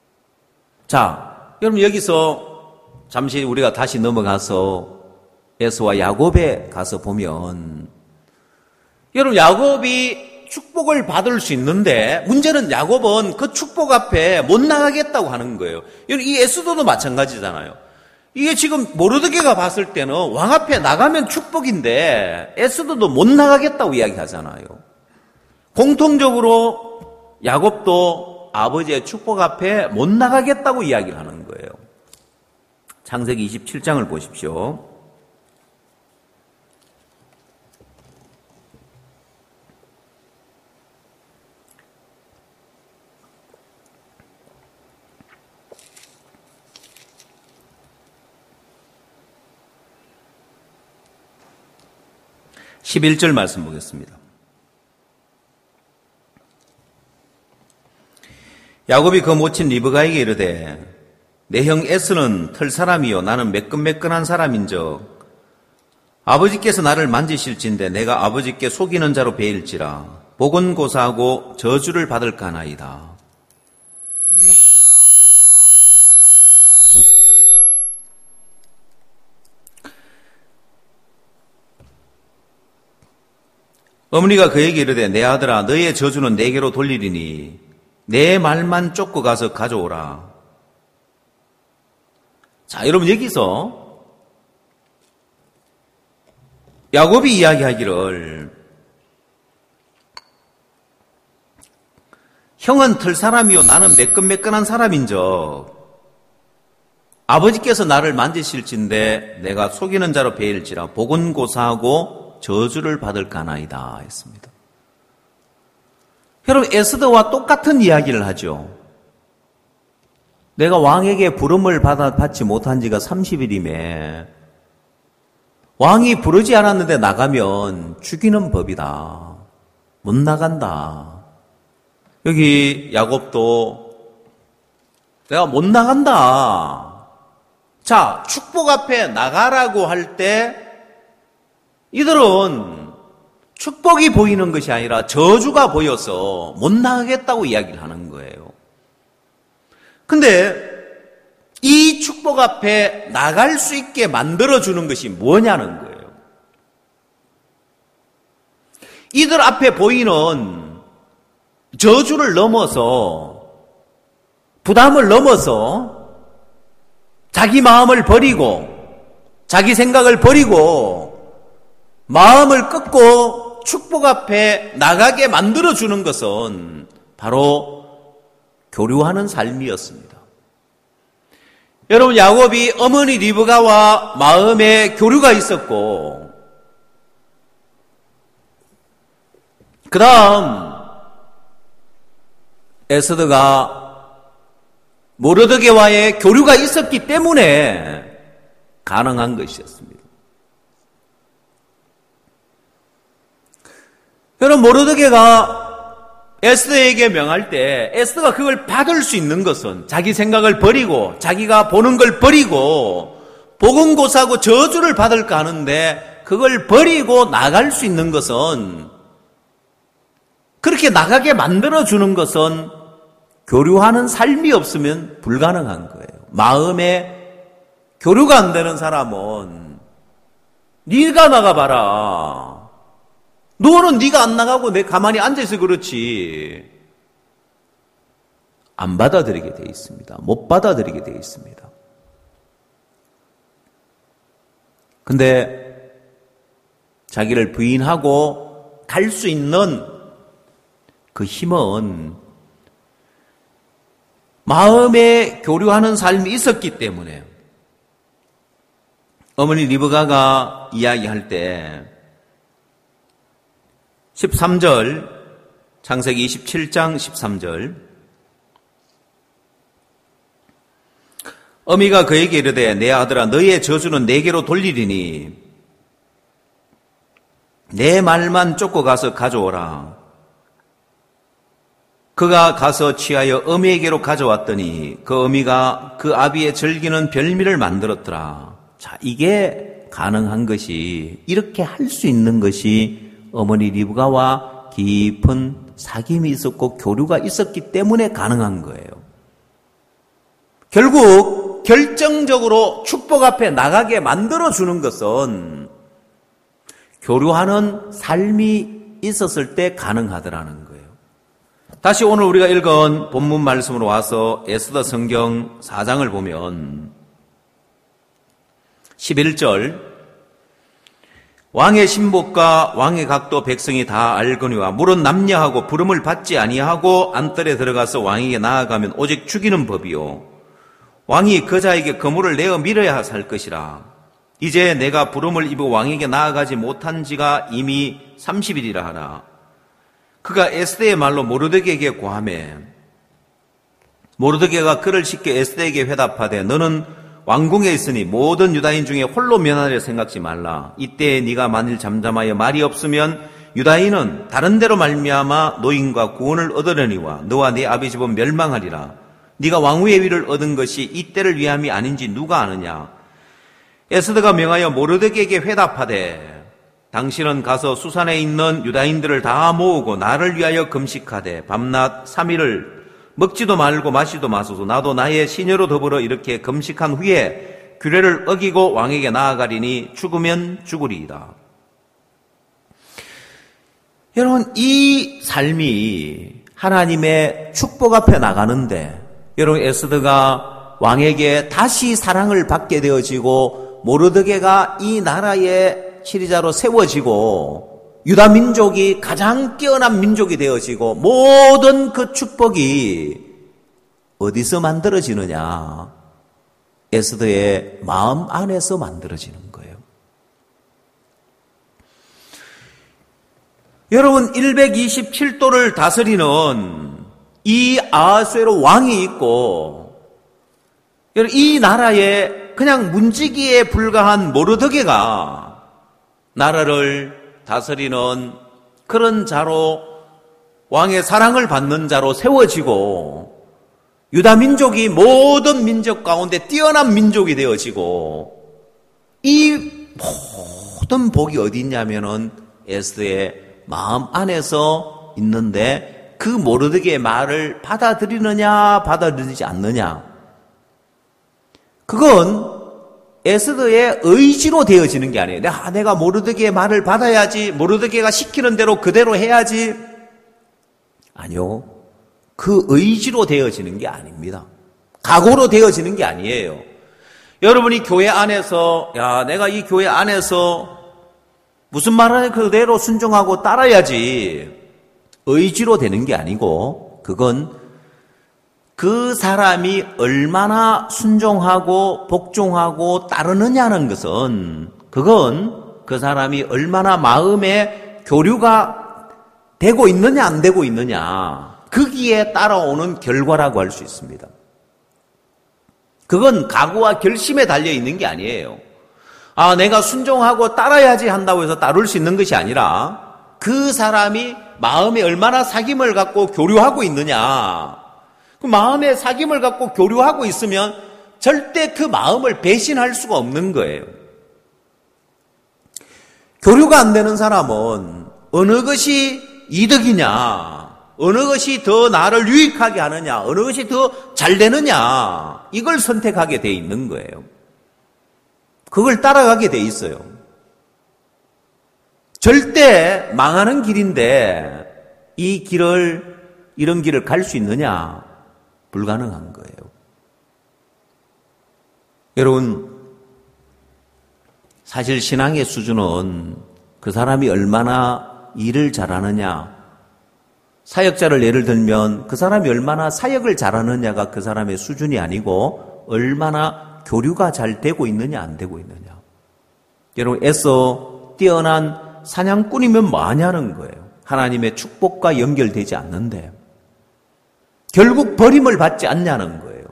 자, 여러분 여기서 잠시 우리가 다시 넘어가서 에서와 야곱에 가서 보면, 여러분 야곱이 축복을 받을 수 있는데 문제는 야곱은 그 축복 앞에 못 나가겠다고 하는 거예요. 여러분 이 에스더도 마찬가지잖아요. 이게 지금 모르드게가 봤을 때는 왕 앞에 나가면 축복인데 에스더도 못 나가겠다고 이야기하잖아요. 공통적으로 야곱도 아버지의 축복 앞에 못 나가겠다고 이야기를 하는 거예요. 창세기 27장을 보십시오. 11절 말씀 보겠습니다. 야곱이 그 모친 리브가에게 이르되 내 형 에스는 털 사람이요 나는 매끈매끈한 사람인즉 아버지께서 나를 만지실진데 내가 아버지께 속이는 자로 베일지라 복은 고사하고 저주를 받을까 하나이다. 어머니가 그에게 이르되 내 아들아 너의 저주는 내게로 돌리리니 내 말만 쫓고 가서 가져오라. 자, 여러분 여기서 야곱이 이야기하기를 형은 털 사람이요 나는 매끈매끈한 사람인즉 아버지께서 나를 만지실진데 내가 속이는 자로 베일지라 복은 고사하고 저주를 받을까 하나이다 했습니다. 여러분 에스더와 똑같은 이야기를 하죠. 내가 왕에게 부름을 받지 못한 지가 30일이며 왕이 부르지 않았는데 나가면 죽이는 법이다. 못 나간다. 여기 야곱도 내가 못 나간다. 자, 축복 앞에 나가라고 할 때 이들은 축복이 보이는 것이 아니라 저주가 보여서 못 나가겠다고 이야기를 하는 거예요. 근데 이 축복 앞에 나갈 수 있게 만들어주는 것이 뭐냐는 거예요. 이들 앞에 보이는 저주를 넘어서 부담을 넘어서 자기 마음을 버리고 자기 생각을 버리고 마음을 꺾고 축복 앞에 나가게 만들어주는 것은 바로 교류하는 삶이었습니다. 여러분 야곱이 어머니 리브가와 마음에 교류가 있었고 그 다음 에스더가 모르드게와의 교류가 있었기 때문에 가능한 것이었습니다. 여러분 모르드게가 에스더에게 명할 때 에스더가 그걸 받을 수 있는 것은 자기 생각을 버리고 자기가 보는 걸 버리고 복은 고사하고 저주를 받을까 하는데 그걸 버리고 나갈 수 있는 것은 그렇게 나가게 만들어주는 것은 교류하는 삶이 없으면 불가능한 거예요. 마음에 교류가 안 되는 사람은 네가 나가봐라. 너는 네가 안 나가고 내 가만히 앉아있어 그렇지. 안 받아들이게 돼 있습니다. 못 받아들이게 돼 있습니다. 근데 자기를 부인하고 갈 수 있는 그 힘은 마음에 교류하는 삶이 있었기 때문에 어머니 리브가가 이야기할 때 13절 창세기 27장 13절 어미가 그에게 이르되 내 아들아 너의 저주는 내게로 돌리리니 내 말만 쫓고 가서 가져오라. 그가 가서 취하여 어미에게로 가져왔더니 그 어미가 그 아비의 즐기는 별미를 만들었더라. 자, 이게 가능한 것이, 이렇게 할 수 있는 것이 어머니 리브가와 깊은 사귐이 있었고 교류가 있었기 때문에 가능한 거예요. 결국 결정적으로 축복 앞에 나가게 만들어주는 것은 교류하는 삶이 있었을 때 가능하더라는 거예요. 다시 오늘 우리가 읽은 본문 말씀으로 와서 에스더 성경 4장을 보면 11절, 왕의 신복과 왕의 각도 백성이 다 알거니와 물은 남녀하고 부름을 받지 아니하고 안뜰에 들어가서 왕에게 나아가면 오직 죽이는 법이요 왕이 그 자에게 거물을 내어 밀어야 살 것이라. 이제 내가 부름을 입어 왕에게 나아가지 못한 지가 이미 30일이라 하나. 그가 에스더의 말로 모르드게에게 고하매 모르드게가 그를 시켜 에스더에게 회답하되 너는 왕궁에 있으니 모든 유다인 중에 홀로 면하려 생각지 말라. 이때 네가 만일 잠잠하여 말이 없으면 유다인은 다른 데로 말미암아 노임과 구원을 얻으려니와 너와 네 아비 집은 멸망하리라. 네가 왕후의 위를 얻은 것이 이때를 위함이 아닌지 누가 아느냐. 에스더가 명하여 모르드게에게 회답하되 당신은 가서 수산에 있는 유다인들을 다 모으고 나를 위하여 금식하되 밤낮 3일을 먹지도 말고 마시도 마소서. 나도 나의 시녀로 더불어 이렇게 금식한 후에 규례를 어기고 왕에게 나아가리니 죽으면 죽으리이다. 여러분, 이 삶이 하나님의 축복 앞에 나가는데, 여러분, 에스더가 왕에게 다시 사랑을 받게 되어지고 모르드게가 이 나라의 치리자로 세워지고 유다 민족이 가장 뛰어난 민족이 되어지고 모든 그 축복이 어디서 만들어지느냐? 에스더의 마음 안에서 만들어지는 거예요. 여러분, 127도를 다스리는 이 아하수에로 왕이 있고, 여러분, 이 나라에 그냥 문지기에 불과한 모르드게가 나라를 다스리는 그런 자로, 왕의 사랑을 받는 자로 세워지고 유다 민족이 모든 민족 가운데 뛰어난 민족이 되어지고, 이 모든 복이 어디 있냐면은 에스더의 마음 안에서 있는데 그 모르드게의 말을 받아들이느냐 받아들이지 않느냐, 그건 에스더의 의지로 되어지는 게 아니에요. 내가 모르드게의 말을 받아야지, 모르드게가 시키는 대로 그대로 해야지. 아니요. 그 의지로 되어지는 게 아닙니다. 각오로 되어지는 게 아니에요. 여러분이 교회 안에서, 내가 이 교회 안에서 무슨 말을 그대로 순종하고 따라야지, 의지로 되는 게 아니고, 그건 그 사람이 얼마나 순종하고 복종하고 따르느냐는 것은, 그건 그 사람이 얼마나 마음에 교류가 되고 있느냐 안 되고 있느냐, 거기에 따라오는 결과라고 할 수 있습니다. 그건 각오와 결심에 달려 있는 게 아니에요. 내가 순종하고 따라야지 한다고 해서 따를 수 있는 것이 아니라 그 사람이 마음에 얼마나 사귐을 갖고 교류하고 있느냐, 그 마음의 사귐을 갖고 교류하고 있으면 절대 그 마음을 배신할 수가 없는 거예요. 교류가 안 되는 사람은 어느 것이 이득이냐, 어느 것이 더 나를 유익하게 하느냐, 어느 것이 더 잘 되느냐, 이걸 선택하게 돼 있는 거예요. 그걸 따라가게 돼 있어요. 절대 망하는 길인데 이런 길을 갈 수 있느냐? 불가능한 거예요. 여러분, 사실 신앙의 수준은 그 사람이 얼마나 일을 잘하느냐, 사역자를 예를 들면 그 사람이 얼마나 사역을 잘하느냐가 그 사람의 수준이 아니고 얼마나 교류가 잘 되고 있느냐 안 되고 있느냐. 여러분, 애써 뛰어난 사냥꾼이면 뭐 하냐는 거예요. 하나님의 축복과 연결되지 않는데 결국 버림을 받지 않냐는 거예요.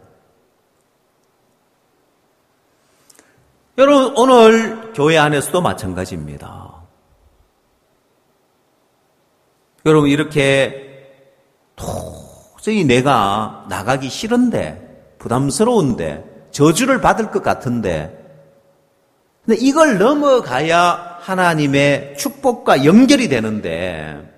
여러분, 오늘 교회 안에서도 마찬가지입니다. 여러분, 이렇게 도저히 내가 나가기 싫은데, 부담스러운데, 저주를 받을 것 같은데, 근데 이걸 넘어가야 하나님의 축복과 연결이 되는데,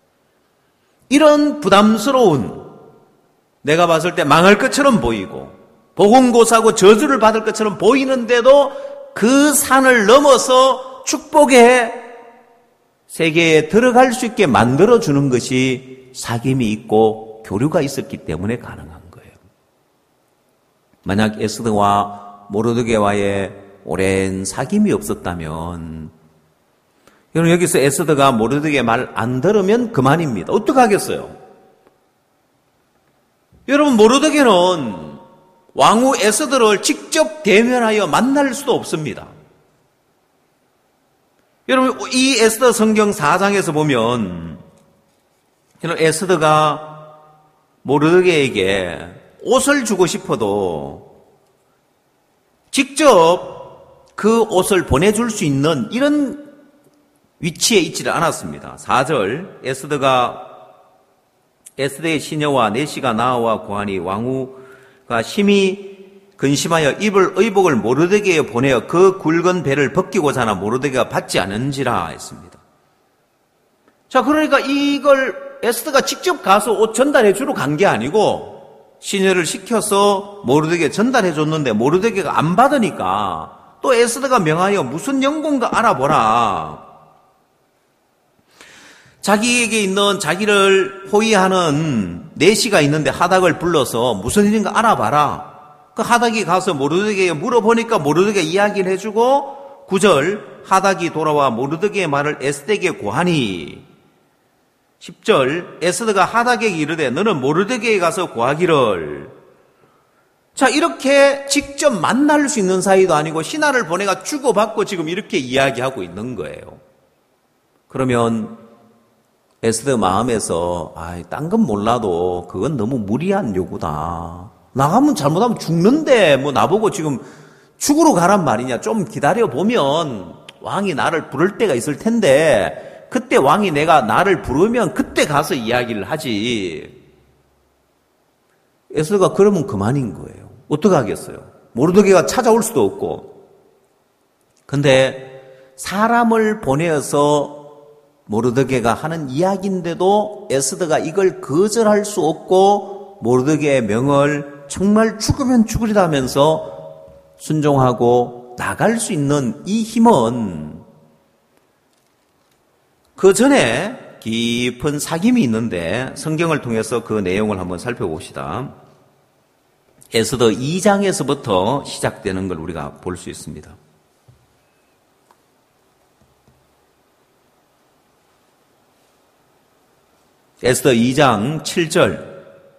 이런 부담스러운, 내가 봤을 때 망할 것처럼 보이고, 보금고사하고 저주를 받을 것처럼 보이는데도 그 산을 넘어서 축복의 세계에 들어갈 수 있게 만들어주는 것이 사귐이 있고 교류가 있었기 때문에 가능한 거예요. 만약 에스더와 모르드게와의 오랜 사귐이 없었다면, 여러분 여기서 에스더가 모르드게 말 안 들으면 그만입니다. 어떡하겠어요? 여러분 모르드게는 왕후 에스더를 직접 대면하여 만날 수도 없습니다. 여러분 이 에스더 성경 4장에서 보면 에스더가 모르드게에게 옷을 주고 싶어도 직접 그 옷을 보내줄 수 있는 이런 위치에 있지를 않았습니다. 4절 에스더의 시녀와 내시가 나아와 고하니 왕후가 심히 근심하여 입을 의복을 모르드게에 보내어 그 굵은 배를 벗기고자 하나 모르드게가 받지 않은지라 했습니다. 자, 그러니까 이걸 에스더가 직접 가서 옷 전달해 주러 간 게 아니고 시녀를 시켜서 모르드게에 전달해 줬는데 모르드게가 안 받으니까 또 에스더가 명하여 무슨 연고인가 알아보라. 자기에게 있는 자기를 호위하는 내시가 있는데 하닥을 불러서 무슨 일인가 알아봐라. 그 하닥이 가서 모르드게에 물어보니까 모르드게 이야기를 해주고 9절 하닥이 돌아와 모르드게의 말을 에스더에게 고하니 10절 에스더가 하닥에게 이르되 너는 모르드게에 가서 고하기를. 자, 이렇게 직접 만날 수 있는 사이도 아니고 신하를 보내가 주고받고 지금 이렇게 이야기하고 있는 거예요. 그러면 에스더 마음에서 딴 건 몰라도 그건 너무 무리한 요구다. 나가면 잘못하면 죽는데 뭐 나보고 지금 죽으러 가란 말이냐. 좀 기다려보면 왕이 나를 부를 때가 있을 텐데 그때 왕이 나를 부르면 그때 가서 이야기를 하지. 에스더가 그러면 그만인 거예요. 어떻게 하겠어요? 모르드게가 찾아올 수도 없고. 근데 사람을 보내어서 모르드게가 하는 이야기인데도 에스더가 이걸 거절할 수 없고 모르드게의 명을 정말 죽으면 죽으리라면서 순종하고 나갈 수 있는 이 힘은 그 전에 깊은 사귐이 있는데 성경을 통해서 그 내용을 한번 살펴봅시다. 에스더 2장에서부터 시작되는 걸 우리가 볼 수 있습니다. 에스더 2장 7절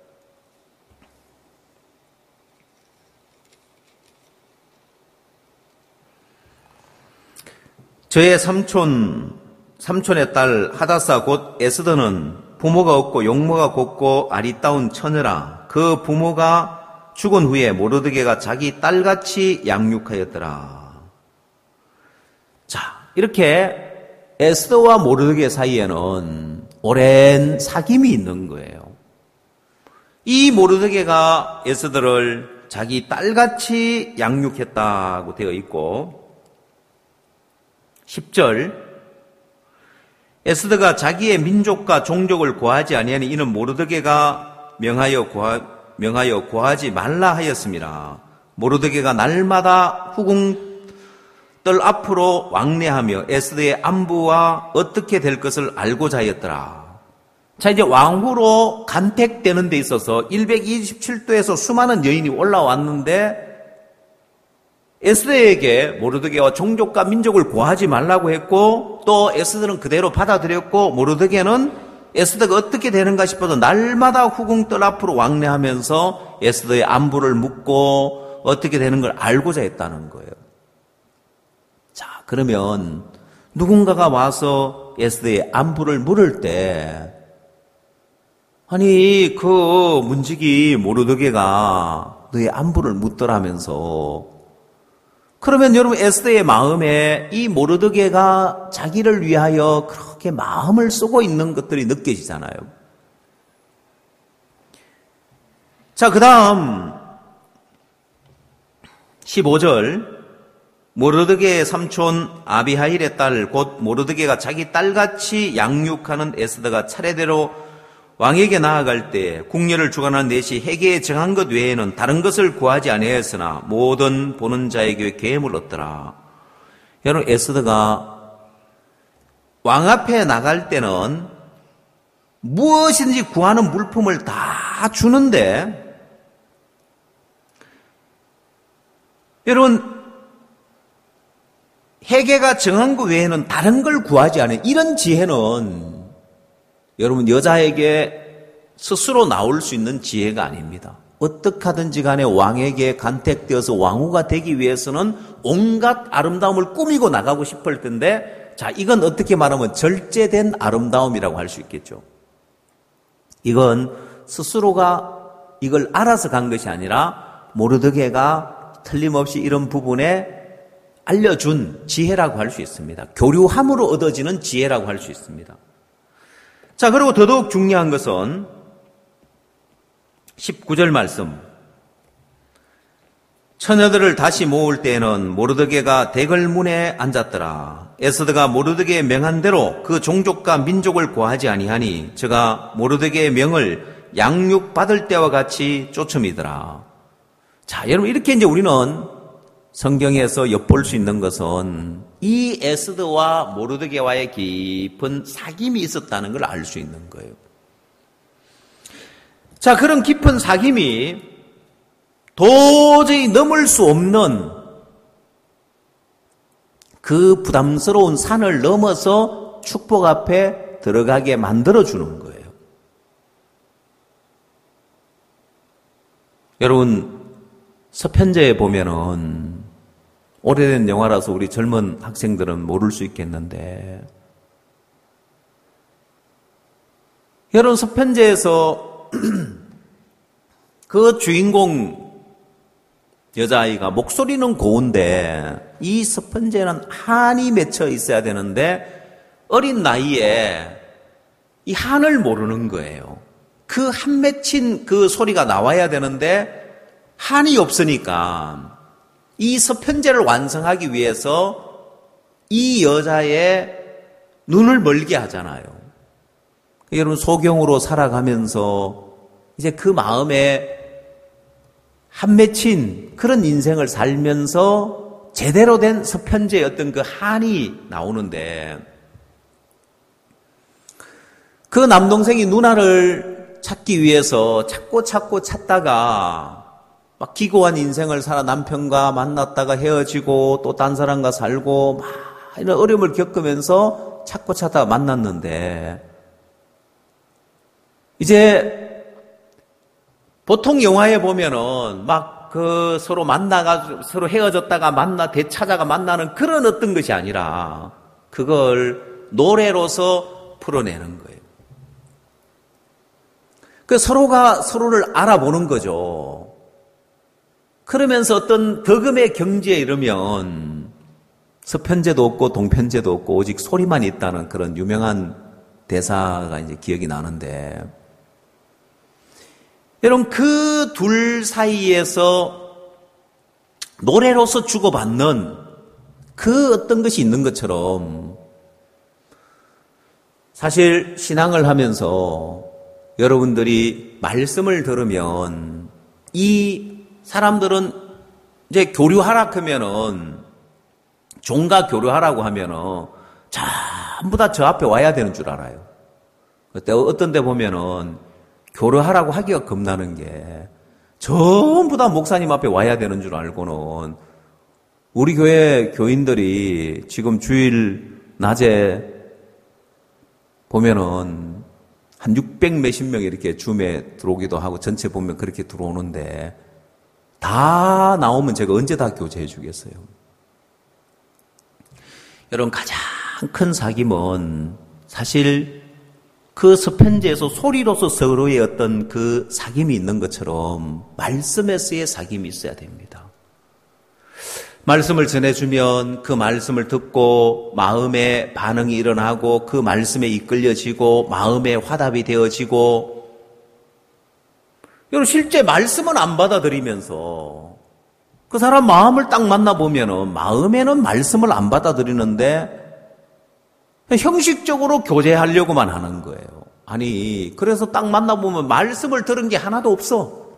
저의 삼촌의 딸 하다사 곧 에스더는 부모가 없고 용모가 곱고 아리따운 처녀라. 그 부모가 죽은 후에 모르드게가 자기 딸같이 양육하였더라. 자, 이렇게 에스더와 모르드게 사이에는 오랜 사귐이 있는 거예요. 이 모르드게가 에스더를 자기 딸같이 양육했다고 되어 있고 10절 에스더가 자기의 민족과 종족을 고하지 아니하니 이는 모르드게가 명하여 고하지 말라 하였습니다. 모르드게가 날마다 후궁들 앞으로 왕래하며 에스더의 안부와 어떻게 될 것을 알고자 하였더라. 자, 이제 왕후로 간택되는 데 있어서 127도에서 수많은 여인이 올라왔는데 에스더에게 모르드게와 종족과 민족을 고하지 말라고 했고 또 에스더는 그대로 받아들였고 모르드게는 에스더가 어떻게 되는가 싶어서 날마다 후궁들 앞으로 왕래하면서 에스더의 안부를 묻고 어떻게 되는 걸 알고자 했다는 거예요. 자, 그러면 누군가가 와서 에스더의 안부를 물을 때 아니 그 문지기 모르드게가 너의 안부를 묻더라면서 그러면 여러분 에스더의 마음에 이 모르드게가 자기를 위하여 그렇게 마음을 쓰고 있는 것들이 느껴지잖아요. 자, 그 다음 15절 모르드게의 삼촌 아비하일의 딸 곧 모르드게가 자기 딸같이 양육하는 에스더가 차례대로 왕에게 나아갈 때 궁녀를 주관한 넷이 해계에 정한 것 외에는 다른 것을 구하지 아니하였으나 모든 보는 자에게 계획을 얻더라. 여러분, 에스더가 왕 앞에 나갈 때는 무엇인지 구하는 물품을 다 주는데, 여러분, 해계가 정한 것 외에는 다른 걸 구하지 않은 이런 지혜는 여러분 여자에게 스스로 나올 수 있는 지혜가 아닙니다. 어떻게 하든지 간에 왕에게 간택되어서 왕후가 되기 위해서는 온갖 아름다움을 꾸미고 나가고 싶을 텐데, 자, 이건 어떻게 말하면 절제된 아름다움이라고 할 수 있겠죠. 이건 스스로가 이걸 알아서 간 것이 아니라 모르드게가 틀림없이 이런 부분에 알려준 지혜라고 할 수 있습니다. 교류함으로 얻어지는 지혜라고 할 수 있습니다. 자, 그리고 더더욱 중요한 것은 19절 말씀. 처녀들을 다시 모을 때에는 모르드게가 대궐문에 앉았더라. 에스더가 모르드게의 명한 대로 그 종족과 민족을 고하지 아니하니 저가 모르드게의 명을 양육받을 때와 같이 쫓음이더라. 자, 여러분, 이렇게 이제 우리는 성경에서 엿볼 수 있는 것은 이 에스더와 모르드게와의 깊은 사귐이 있었다는 걸 알 수 있는 거예요. 자, 그런 깊은 사귐이 도저히 넘을 수 없는 그 부담스러운 산을 넘어서 축복 앞에 들어가게 만들어주는 거예요. 여러분, 서편제에 보면은 오래된 영화라서 우리 젊은 학생들은 모를 수 있겠는데, 여러분, 서편제에서 그 주인공 여자아이가 목소리는 고운데 이 서편제는 한이 맺혀 있어야 되는데 어린 나이에 이 한을 모르는 거예요. 그 한 맺힌 그 소리가 나와야 되는데 한이 없으니까 이 서편제를 완성하기 위해서 이 여자의 눈을 멀게 하잖아요. 여러분, 소경으로 살아가면서 이제 그 마음에 한 맺힌 그런 인생을 살면서 제대로 된 서편제의 어떤 그 한이 나오는데, 그 남동생이 누나를 찾기 위해서 찾고 찾다가 막 기고한 인생을 살아 남편과 만났다가 헤어지고 또 딴 사람과 살고 막 이런 어려움을 겪으면서 찾고 찾다가 만났는데, 이제 보통 영화에 보면은 막 그 서로 만나가지고 서로 헤어졌다가 되찾아가 만나는 그런 어떤 것이 아니라 그걸 노래로서 풀어내는 거예요. 그 서로가 서로를 알아보는 거죠. 그러면서 어떤 덕음의 경지에 이르면 서편제도 없고 동편제도 없고 오직 소리만 있다는 그런 유명한 대사가 이제 기억이 나는데, 여러분, 그 둘 사이에서 노래로서 주고받는 그 어떤 것이 있는 것처럼, 사실 신앙을 하면서 여러분들이 말씀을 들으면 이 사람들은 이제 교류하라 하면은, 종과 교류하라고 하면은 전부 다 저 앞에 와야 되는 줄 알아요. 그때 어떤 데 보면은 교류하라고 하기가 겁나는 게 전부 다 목사님 앞에 와야 되는 줄 알고는 우리 교회 교인들이 지금 주일 낮에 보면은 한 600 몇십 명이 이렇게 줌에 들어오기도 하고 전체 보면 그렇게 들어오는데 다 나오면 제가 언제 다 교제해 주겠어요. 여러분, 가장 큰 사귐은 사실 그 서편제에서 소리로서 서로의 어떤 그 사귐이 있는 것처럼 말씀에서의 사귐이 있어야 됩니다. 말씀을 전해주면 그 말씀을 듣고 마음의 반응이 일어나고 그 말씀에 이끌려지고 마음의 화답이 되어지고, 여러분 실제 말씀은 안 받아들이면서 그 사람 마음을 딱 만나보면은 마음에는 말씀을 안 받아들이는데 형식적으로 교제하려고만 하는 거예요. 아니, 그래서 딱 만나보면 말씀을 들은 게 하나도 없어.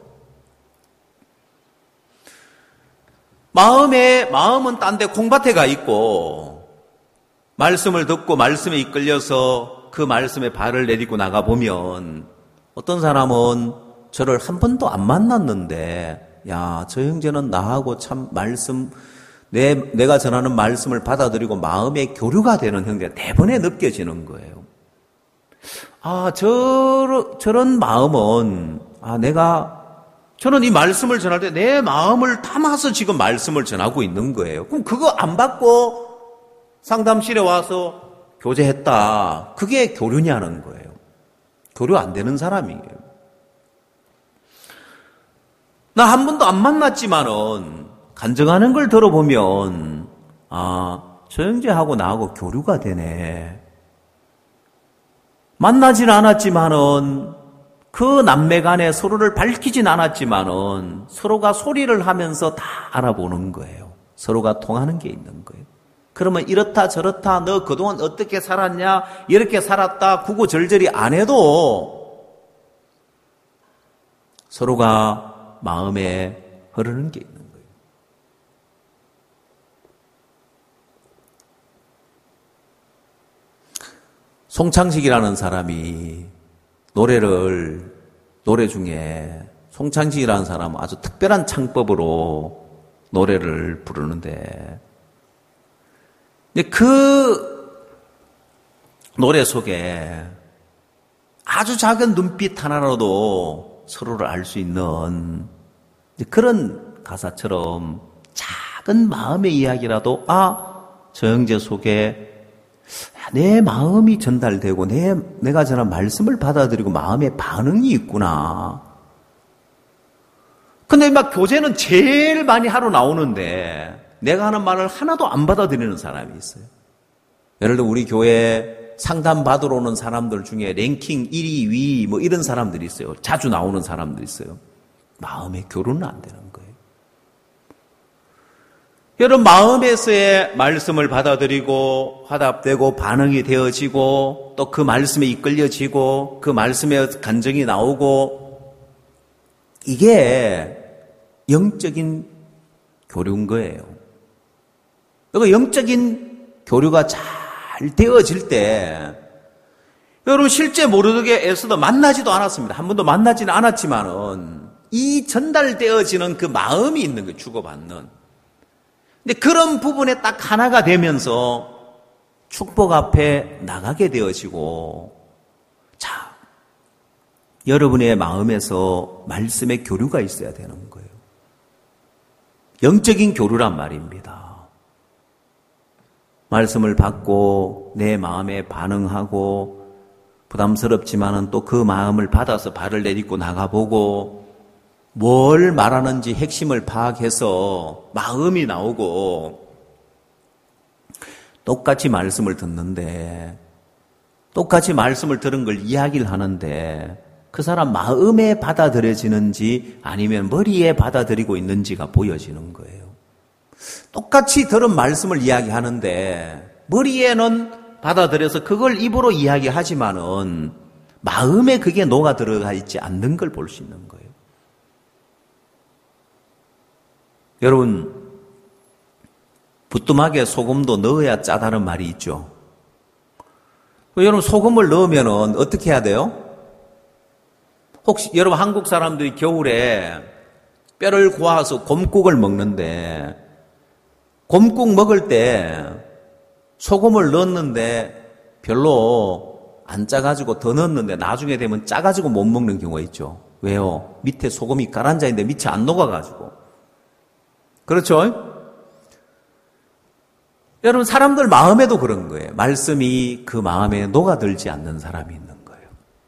마음은 딴 데 콩밭에 가 있고, 말씀을 듣고 말씀에 이끌려서 그 말씀에 발을 내딛고 나가보면, 어떤 사람은 저를 한 번도 안 만났는데, 야, 저 형제는 나하고 참 내가 전하는 말씀을 받아들이고 마음의 교류가 되는 형제가 대번에 느껴지는 거예요. 아, 저런 마음은, 저는 이 말씀을 전할 때 내 마음을 담아서 지금 말씀을 전하고 있는 거예요. 그럼 그거 안 받고 상담실에 와서 교제했다. 그게 교류냐는 거예요. 교류 안 되는 사람이에요. 나 한 번도 안 만났지만은 간증하는 걸 들어보면 저 형제하고 나하고 교류가 되네. 만나진 않았지만은 그 남매 간에 서로를 밝히진 않았지만은 서로가 소리를 하면서 다 알아보는 거예요. 서로가 통하는 게 있는 거예요. 그러면 이렇다 저렇다 너 그동안 어떻게 살았냐 이렇게 살았다 구구절절히 안 해도 서로가 마음에 흐르는 게 있는 거예요. 송창식이라는 사람이 노래 중에 송창식이라는 사람은 아주 특별한 창법으로 노래를 부르는데 그 노래 속에 아주 작은 눈빛 하나로도 서로를 알 수 있는 그런 가사처럼 작은 마음의 이야기라도 저 형제 속에 내 마음이 전달되고 내가 전한 말씀을 받아들이고 마음의 반응이 있구나. 근데 막 교제는 제일 많이 하러 나오는데 내가 하는 말을 하나도 안 받아들이는 사람이 있어요. 예를 들어 우리 교회 상담 받으러 오는 사람들 중에 랭킹 1위, 2위 뭐 이런 사람들이 있어요. 자주 나오는 사람들이 있어요. 마음의 교류는 안 되는 거예요. 여러분 마음에서의 말씀을 받아들이고 화답되고 반응이 되어지고 또 그 말씀에 이끌려지고 그 말씀에 간증이 나오고 이게 영적인 교류인 거예요. 그리고 영적인 교류가 잘 되어질 때 여러분 실제 모르드게에서도 만나지도 않았습니다. 한 번도 만나지는 않았지만은 이 전달되어지는 그 마음이 있는 거예요. 주고받는. 근데 그런 부분에 딱 하나가 되면서 축복 앞에 나가게 되어지고 자, 여러분의 마음에서 말씀의 교류가 있어야 되는 거예요. 영적인 교류란 말입니다. 말씀을 받고 내 마음에 반응하고 부담스럽지만은 또 그 마음을 받아서 발을 내딛고 나가보고 뭘 말하는지 핵심을 파악해서 마음이 나오고 똑같이 말씀을 듣는데 똑같이 말씀을 들은 걸 이야기를 하는데 그 사람 마음에 받아들여지는지 아니면 머리에 받아들이고 있는지가 보여지는 거예요. 똑같이 들은 말씀을 이야기하는데 머리에는 받아들여서 그걸 입으로 이야기하지만은 마음에 그게 녹아 들어가 있지 않는 걸 볼 수 있는 거예요. 여러분, 부뚜막에 소금도 넣어야 짜다는 말이 있죠. 여러분, 소금을 넣으면은 어떻게 해야 돼요? 혹시 여러분 한국 사람들이 겨울에 뼈를 고아서 곰국을 먹는데 곰국 먹을 때 소금을 넣었는데 별로 안 짜가지고 더 넣었는데 나중에 되면 짜가지고 못 먹는 경우가 있죠. 왜요? 밑에 소금이 가라앉아 있는데 밑에 안 녹아가지고. 그렇죠? 여러분 사람들 마음에도 그런 거예요. 말씀이 그 마음에 녹아들지 않는 사람이 있는 거예요.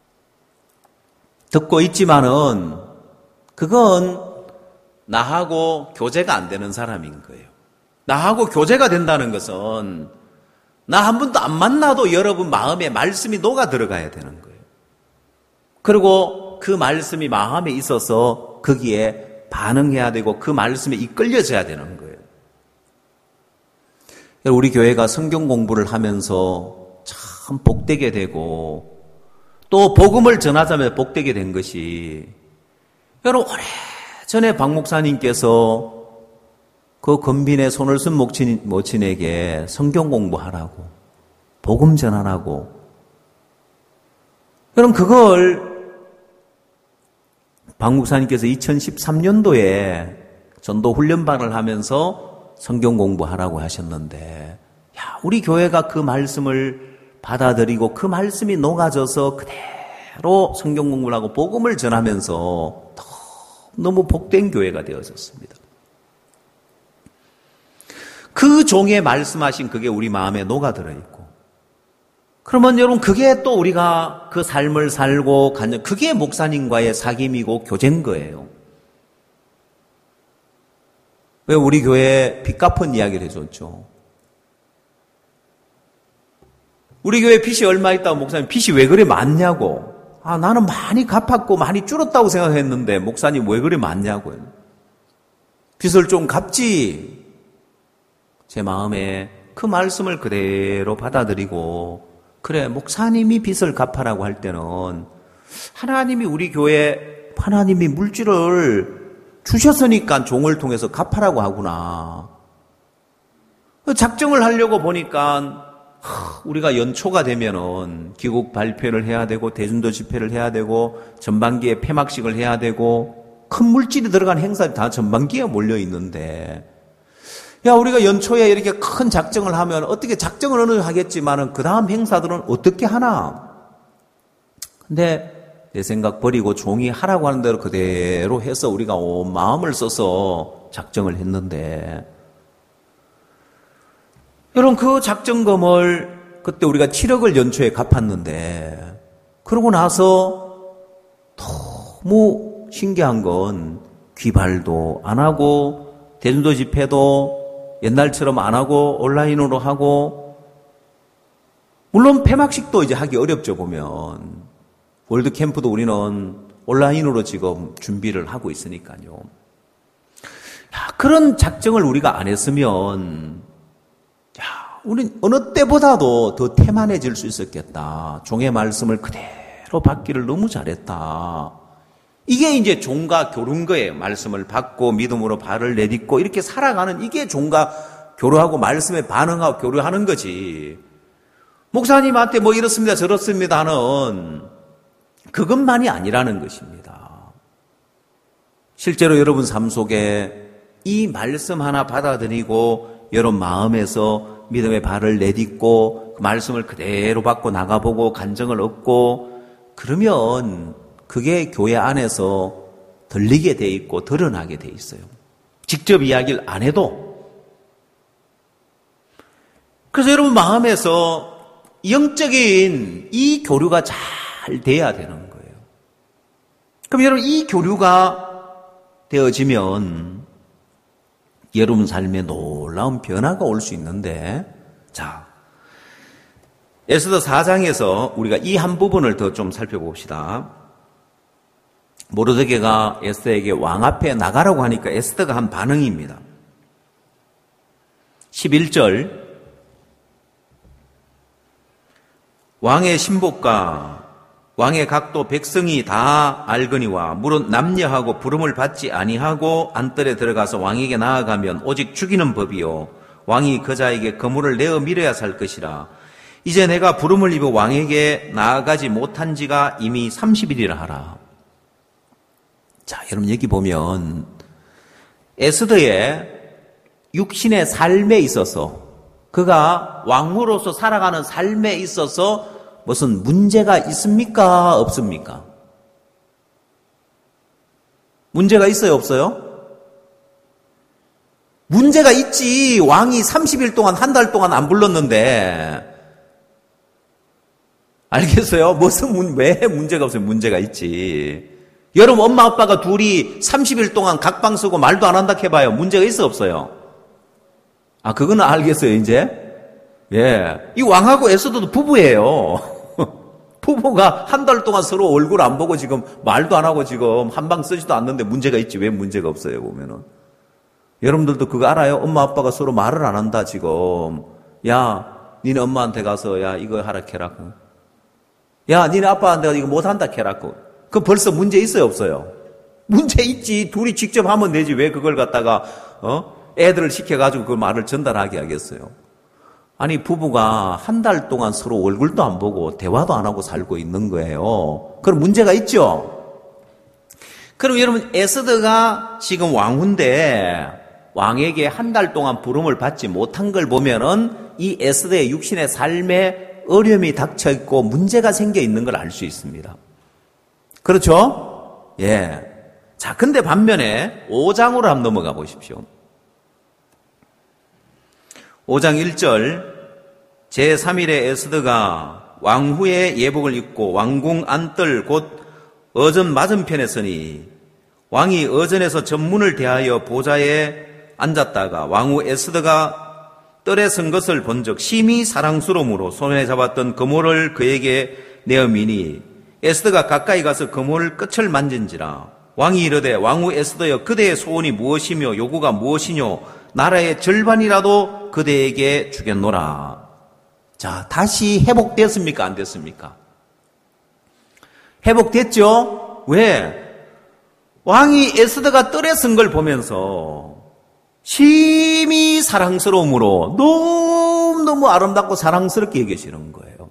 듣고 있지만은 그건 나하고 교제가 안 되는 사람인 거예요. 나하고 교제가 된다는 것은 나 한 번도 안 만나도 여러분 마음에 말씀이 녹아 들어가야 되는 거예요. 그리고 그 말씀이 마음에 있어서 거기에 반응해야 되고 그 말씀에 이끌려져야 되는 거예요. 우리 교회가 성경 공부를 하면서 참 복되게 되고 또 복음을 전하자면 복되게 된 것이, 여러분 오래전에 박 목사님께서 그 건빈의 손을 쓴 모친에게 성경 공부하라고, 복음 전하라고, 여러분 그걸 박 목사님께서 2013년도에 전도 훈련반을 하면서 성경 공부하라고 하셨는데, 우리 교회가 그 말씀을 받아들이고 그 말씀이 녹아져서 그대로 성경 공부를 하고 복음을 전하면서 너무 복된 교회가 되어졌습니다. 그 종의 말씀하신 그게 우리 마음에 녹아들어 있고, 그러면 여러분 그게 또 우리가 그 삶을 살고 그게 목사님과의 사귐이고 교제인 거예요. 왜 우리 교회에 빚 갚은 이야기를 해줬죠. 우리 교회 빚이 얼마 있다고 목사님 빚이 왜 그래 많냐고. 나는 많이 갚았고 많이 줄었다고 생각했는데 목사님 왜 그래 많냐고요. 빚을 좀 갚지. 제 마음에 그 말씀을 그대로 받아들이고, 그래 목사님이 빚을 갚아라고 할 때는 하나님이 우리 교회 하나님이 물질을 주셨으니까 종을 통해서 갚아라고 하구나. 작정을 하려고 보니까 우리가 연초가 되면은 기국 발표를 해야 되고 대준도 집회를 해야 되고 전반기에 폐막식을 해야 되고 큰 물질이 들어간 행사들이 다 전반기에 몰려 있는데, 우리가 연초에 이렇게 큰 작정을 하면 어떻게 작정을 어느 하겠지만은 그 다음 행사들은 어떻게 하나? 근데 내 생각 버리고 종이 하라고 하는 대로 그대로 해서 우리가 온 마음을 써서 작정을 했는데, 여러분 그 작정금을 그때 우리가 7억을 연초에 갚았는데, 그러고 나서 너무 신기한 건 귀발도 안 하고 대준도 집회도 옛날처럼 안 하고 온라인으로 하고, 물론 폐막식도 이제 하기 어렵죠. 보면 월드캠프도 우리는 온라인으로 지금 준비를 하고 있으니까요. 그런 작정을 우리가 안 했으면 우린 어느 때보다도 더 태만해질 수 있었겠다. 종의 말씀을 그대로 받기를 너무 잘했다. 이게 이제 종과 교류인 거예요. 말씀을 받고 믿음으로 발을 내딛고 이렇게 살아가는, 이게 종과 교류하고 말씀에 반응하고 교류하는 거지. 목사님한테 뭐 이렇습니다 저렇습니다 하는 그것만이 아니라는 것입니다. 실제로 여러분 삶 속에 이 말씀 하나 받아들이고 여러분 마음에서 믿음의 발을 내딛고 그 말씀을 그대로 받고 나가보고 간증을 얻고, 그러면 그게 교회 안에서 들리게 돼 있고 드러나게 돼 있어요. 직접 이야기를 안 해도. 그래서 여러분 마음에서 영적인 이 교류가 잘 돼야 되는 거예요. 그럼 여러분 이 교류가 되어지면 여러분 삶에 놀라운 변화가 올 수 있는데, 자, 에스더 4장에서 우리가 이 한 부분을 더 좀 살펴봅시다. 모르드게가 에스더에게 왕 앞에 나가라고 하니까 에스더가 한 반응입니다. 11절, 왕의 신복과 왕의 각도 백성이 다 알거니와 물은 남녀하고 부름을 받지 아니하고 안뜰에 들어가서 왕에게 나아가면 오직 죽이는 법이요 왕이 그자에게 거물을 내어 밀어야 살 것이라. 이제 내가 부름을 입어 왕에게 나아가지 못한 지가 이미 30일이라 하라. 자, 여러분 여기 보면 에스더의 육신의 삶에 있어서, 그가 왕으로서 살아가는 삶에 있어서 무슨 문제가 있습니까? 없습니까? 문제가 있어요? 없어요? 문제가 있지. 왕이 30일 동안 한 달 동안 안 불렀는데. 알겠어요? 왜 문제가 없어요? 문제가 있지. 여러분 엄마 아빠가 둘이 30일 동안 각방 쓰고 말도 안 한다 해봐요. 문제가 있어 없어요? 그거는 알겠어요 이제? 예, 이 왕하고 에스더도 부부예요. 부부가 한 달 동안 서로 얼굴 안 보고 지금 말도 안 하고 지금 한방 쓰지도 않는데 문제가 있지 왜 문제가 없어요 보면은. 여러분들도 그거 알아요? 엄마 아빠가 서로 말을 안 한다 지금. 야 니네 엄마한테 가서 야 이거 하라 캐라고. 야 니네 아빠한테 가서 이거 못한다 캐라고. 그 벌써 문제 있어요 없어요? 문제 있지. 둘이 직접 하면 되지 왜 그걸 갖다가 애들을 시켜가지고 그 말을 전달하게 하겠어요. 아니 부부가 한 달 동안 서로 얼굴도 안 보고 대화도 안 하고 살고 있는 거예요. 그럼 문제가 있죠. 그럼 여러분 에스더가 지금 왕후인데 왕에게 한 달 동안 부름을 받지 못한 걸 보면은 이 에스더의 육신의 삶에 어려움이 닥쳐 있고 문제가 생겨 있는 걸 알 수 있습니다. 그렇죠? 예. 자, 근데 반면에 5장으로 한번 넘어가 보십시오. 5장 1절 제3일에 에스더가 왕후의 예복을 입고 왕궁 안뜰 곧 어전 맞은편에 서니 왕이 어전에서 전문을 대하여 보좌에 앉았다가 왕후 에스더가 뜰에 선 것을 본즉 심히 사랑스러움으로 손에 잡았던 그모를 그에게 내어미니 에스더가 가까이 가서 그모를 끝을 만진지라 왕이 이르되 왕후 에스더여 그대의 소원이 무엇이며 요구가 무엇이뇨 나라의 절반이라도 그대에게 주겠노라. 자, 다시 회복됐습니까? 안 됐습니까? 회복됐죠? 왜? 왕이 에스더가 뜰에 선 걸 보면서 심히 사랑스러움으로 너무너무 아름답고 사랑스럽게 여기시는 거예요.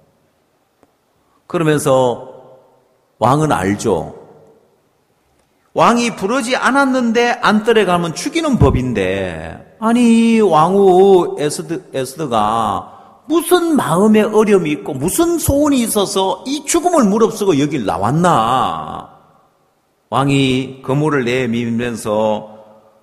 그러면서 왕은 알죠. 왕이 부르지 않았는데 안뜰에 가면 죽이는 법인데 아니 왕후 에스더가 무슨 마음의 어려움이 있고 무슨 소원이 있어서 이 죽음을 무릅쓰고 여길 나왔나. 왕이 그모를 내밀면서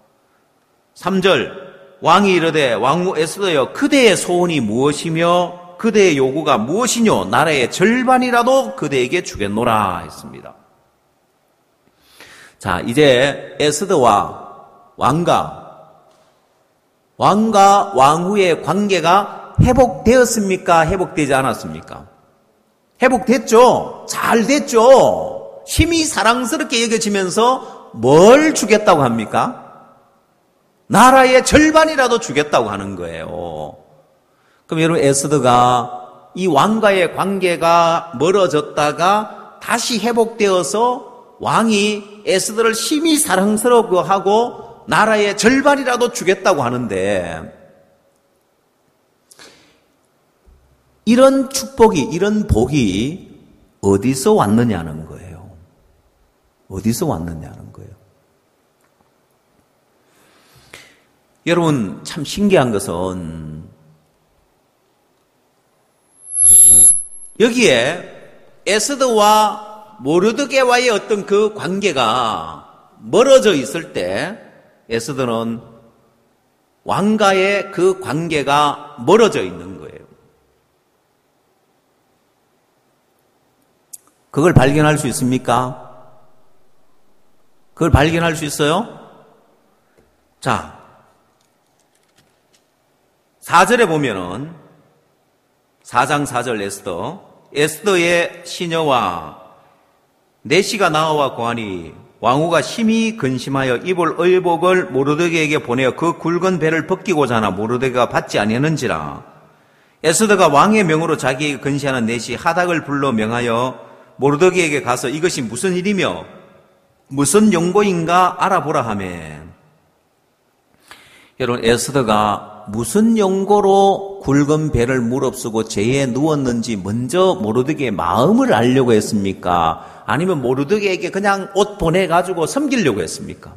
3절 왕이 이르되 왕후 에스더여 그대의 소원이 무엇이며 그대의 요구가 무엇이뇨 나라의 절반이라도 그대에게 주겠노라 했습니다. 자, 이제 에스더와 왕과 왕후의 관계가 회복되었습니까? 회복되지 않았습니까? 회복됐죠? 잘 됐죠? 심히 사랑스럽게 여겨지면서 뭘 주겠다고 합니까? 나라의 절반이라도 주겠다고 하는 거예요. 그럼 여러분 에스더가 이 왕과의 관계가 멀어졌다가 다시 회복되어서 왕이 에스더를 심히 사랑스럽고 하고 나라의 절반이라도 주겠다고 하는데 이런 축복이 이런 복이 어디서 왔느냐는 거예요. 어디서 왔느냐는 거예요. 여러분 참 신기한 것은 여기에 에스더와 모르드게와의 어떤 그 관계가 멀어져 있을 때 에스더는 왕과의 그 관계가 멀어져 있는 거예요. 그걸 발견할 수 있습니까? 그걸 발견할 수 있어요? 자, 4절에 보면은 4장 4절 에스더의 시녀와 내시가 나와 고하니 왕후가 심히 근심하여 입을 의복을 모르드게에게 보내어 그 굵은 배를 벗기고자 하나 모르드게가 받지 아니하는지라. 에스더가 왕의 명으로 자기에게 근시하는 내시 하닥을 불러 명하여 모르드게에게 가서 이것이 무슨 일이며 무슨 용고인가 알아보라 하매. 여러분 에스더가 무슨 용고로 굵은 배를 무릅쓰고 제에 누웠는지 먼저 모르드게의 마음을 알려고 했습니까? 아니면 모르드게에게 그냥 옷 보내가지고 섬기려고 했습니까?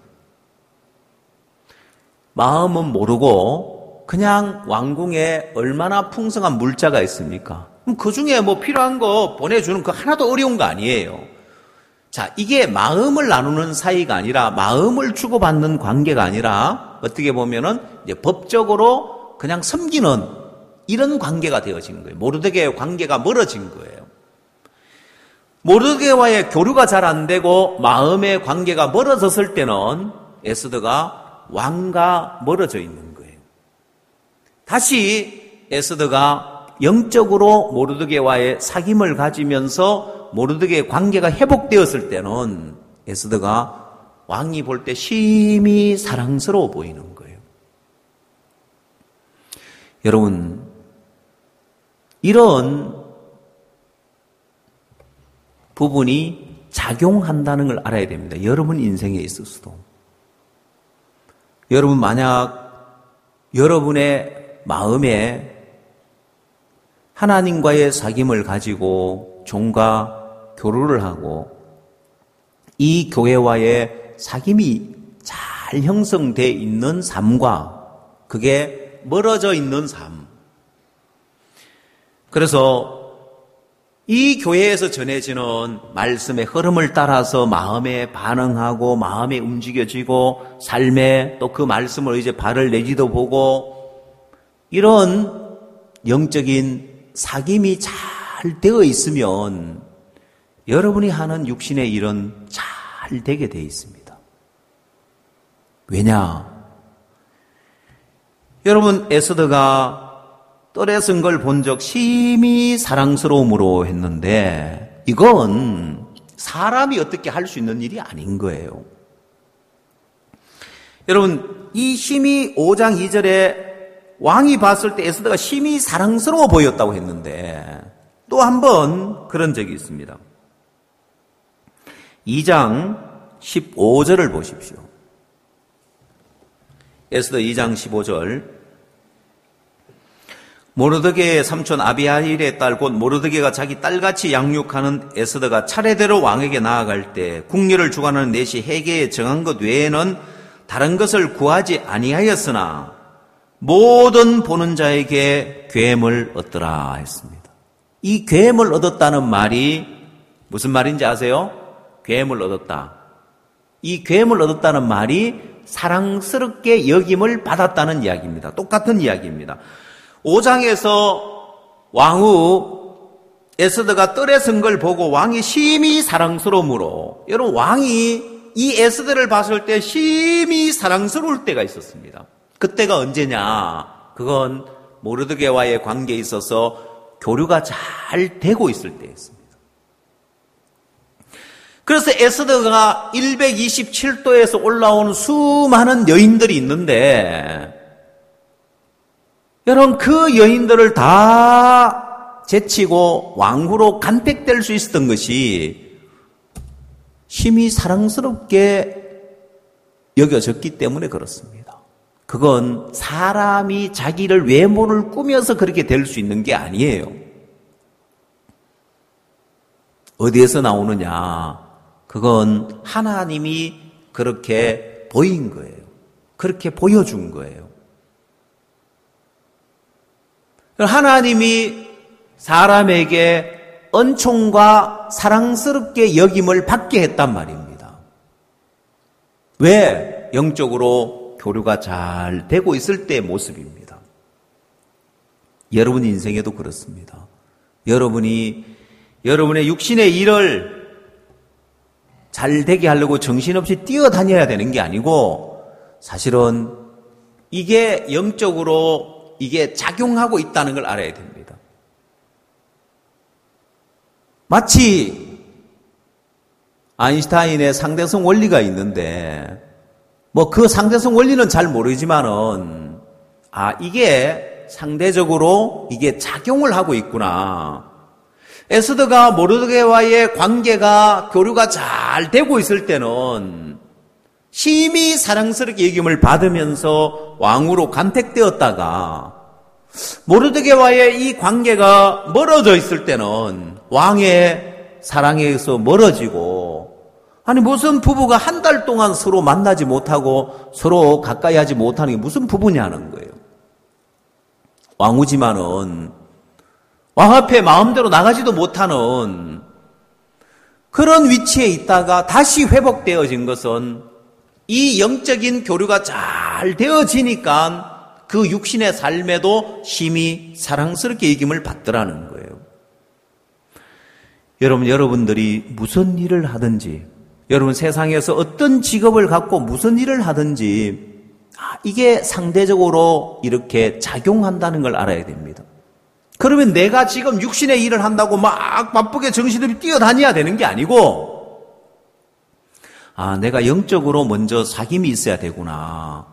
마음은 모르고 그냥 왕궁에 얼마나 풍성한 물자가 있습니까? 그럼 그 중에 뭐 필요한 거 보내주는 거 하나도 어려운 거 아니에요. 자, 이게 마음을 나누는 사이가 아니라 마음을 주고받는 관계가 아니라 어떻게 보면은 이제 법적으로 그냥 섬기는 이런 관계가 되어진 거예요. 모르드게의 관계가 멀어진 거예요. 모르드게와의 교류가 잘 안 되고 마음의 관계가 멀어졌을 때는 에스더가 왕과 멀어져 있는 거예요. 다시 에스더가 영적으로 모르드게와의 사귐을 가지면서 모르드게의 관계가 회복되었을 때는 에스더가 왕이 볼 때 심히 사랑스러워 보이는 거예요. 여러분, 이런 부분이 작용한다는 걸 알아야 됩니다. 여러분 인생에 있어서도. 여러분 만약 여러분의 마음에 하나님과의 사귐을 가지고 종과 교류를 하고 이 교회와의 사귐이 잘 형성되어 있는 삶과 그게 멀어져 있는 삶. 그래서 이 교회에서 전해지는 말씀의 흐름을 따라서 마음에 반응하고 마음에 움직여지고 삶에 또 그 말씀을 이제 발을 내지도 보고 이런 영적인 사귐이 잘 되어 있으면 여러분이 하는 육신의 일은 잘 되게 되어 있습니다. 왜냐? 여러분 에스더가 뜰에 쓴 걸 본 적 심히 사랑스러움으로 했는데 이건 사람이 어떻게 할 수 있는 일이 아닌 거예요. 여러분 이 심히 5장 2절에 왕이 봤을 때 에스더가 심히 사랑스러워 보였다고 했는데 또 한 번 그런 적이 있습니다. 2장 15절을 보십시오. 에스더 2장 15절 모르드게의 삼촌 아비하일의 딸 곧 모르드게가 자기 딸같이 양육하는 에스더가 차례대로 왕에게 나아갈 때 궁녀를 주관하는 넷이 해계에 정한 것 외에는 다른 것을 구하지 아니하였으나 모든 보는 자에게 괴물 얻더라 했습니다. 이 괴물 얻었다는 말이 무슨 말인지 아세요? 괴물 얻었다. 이 괴물 얻었다는 말이 사랑스럽게 여김을 받았다는 이야기입니다. 똑같은 이야기입니다. 5장에서 왕후 에스더가 뜰에 선 걸 보고 왕이 심히 사랑스러움으로 여러분 왕이 이 에스더를 봤을 때 심히 사랑스러울 때가 있었습니다. 그때가 언제냐? 그건 모르드게와의 관계에 있어서 교류가 잘 되고 있을 때였습니다. 그래서 에스더가 127도에서 올라오는 수많은 여인들이 있는데 여러분 그 여인들을 다 제치고 왕후로 간택될 수 있었던 것이 심히 사랑스럽게 여겨졌기 때문에 그렇습니다. 그건 사람이 자기를 외모를 꾸며서 그렇게 될 수 있는 게 아니에요. 어디에서 나오느냐? 그건 하나님이 그렇게 보인 거예요. 그렇게 보여준 거예요. 하나님이 사람에게 은총과 사랑스럽게 여김을 받게 했단 말입니다. 왜? 영적으로 교류가 잘 되고 있을 때의 모습입니다. 여러분 인생에도 그렇습니다. 여러분의 육신의 일을 잘 되게 하려고 정신없이 뛰어다녀야 되는 게 아니고 사실은 이게 영적으로 이게 작용하고 있다는 걸 알아야 됩니다. 마치 아인슈타인의 상대성 원리가 있는데 그 상대성 원리는 잘 모르지만은 이게 상대적으로 이게 작용을 하고 있구나. 에스더가 모르드게와의 관계가 교류가 잘 되고 있을 때는 심히 사랑스럽게 여김을 받으면서 왕으로 간택되었다가 모르드게와의 이 관계가 멀어져 있을 때는 왕의 사랑에서 멀어지고 무슨 부부가 한 달 동안 서로 만나지 못하고 서로 가까이 하지 못하는 게 무슨 부부냐는 거예요. 왕후지만은 왕 앞에 마음대로 나가지도 못하는 그런 위치에 있다가 다시 회복되어진 것은 이 영적인 교류가 잘 되어지니까 그 육신의 삶에도 심히 사랑스럽게 여김을 받더라는 거예요. 여러분들이 무슨 일을 하든지 여러분 세상에서 어떤 직업을 갖고 무슨 일을 하든지 이게 상대적으로 이렇게 작용한다는 걸 알아야 됩니다. 그러면 내가 지금 육신의 일을 한다고 막 바쁘게 정신들이 뛰어다녀야 되는 게 아니고, 내가 영적으로 먼저 사귐이 있어야 되구나.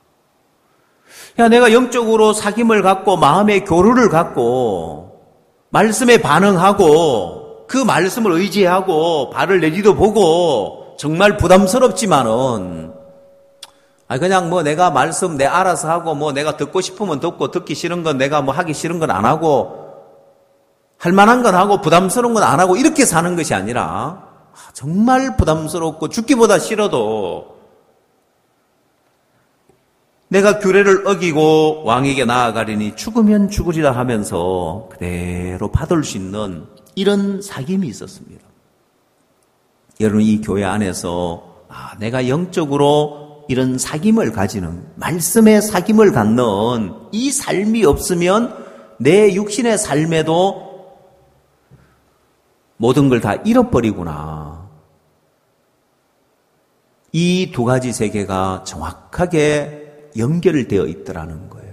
내가 영적으로 사귐을 갖고 마음의 교류를 갖고 말씀에 반응하고 그 말씀을 의지하고 발을 내디도 보고 정말 부담스럽지만은 그냥 내가 말씀 내 알아서 하고 내가 듣고 싶으면 듣고 듣기 싫은 건 내가 하기 싫은 건 안 하고 할 만한 건 하고 부담스러운 건 안 하고 이렇게 사는 것이 아니라 정말 부담스럽고 죽기보다 싫어도 내가 규례를 어기고 왕에게 나아가리니 죽으면 죽으리라 하면서 그대로 받을 수 있는 이런 사귐이 있었습니다. 여러분, 이 교회 안에서 내가 영적으로 이런 사귐을 가지는, 말씀의 사귐을 갖는 이 삶이 없으면 내 육신의 삶에도 모든 걸 다 잃어버리구나. 이 두 가지 세계가 정확하게 연결되어 있더라는 거예요.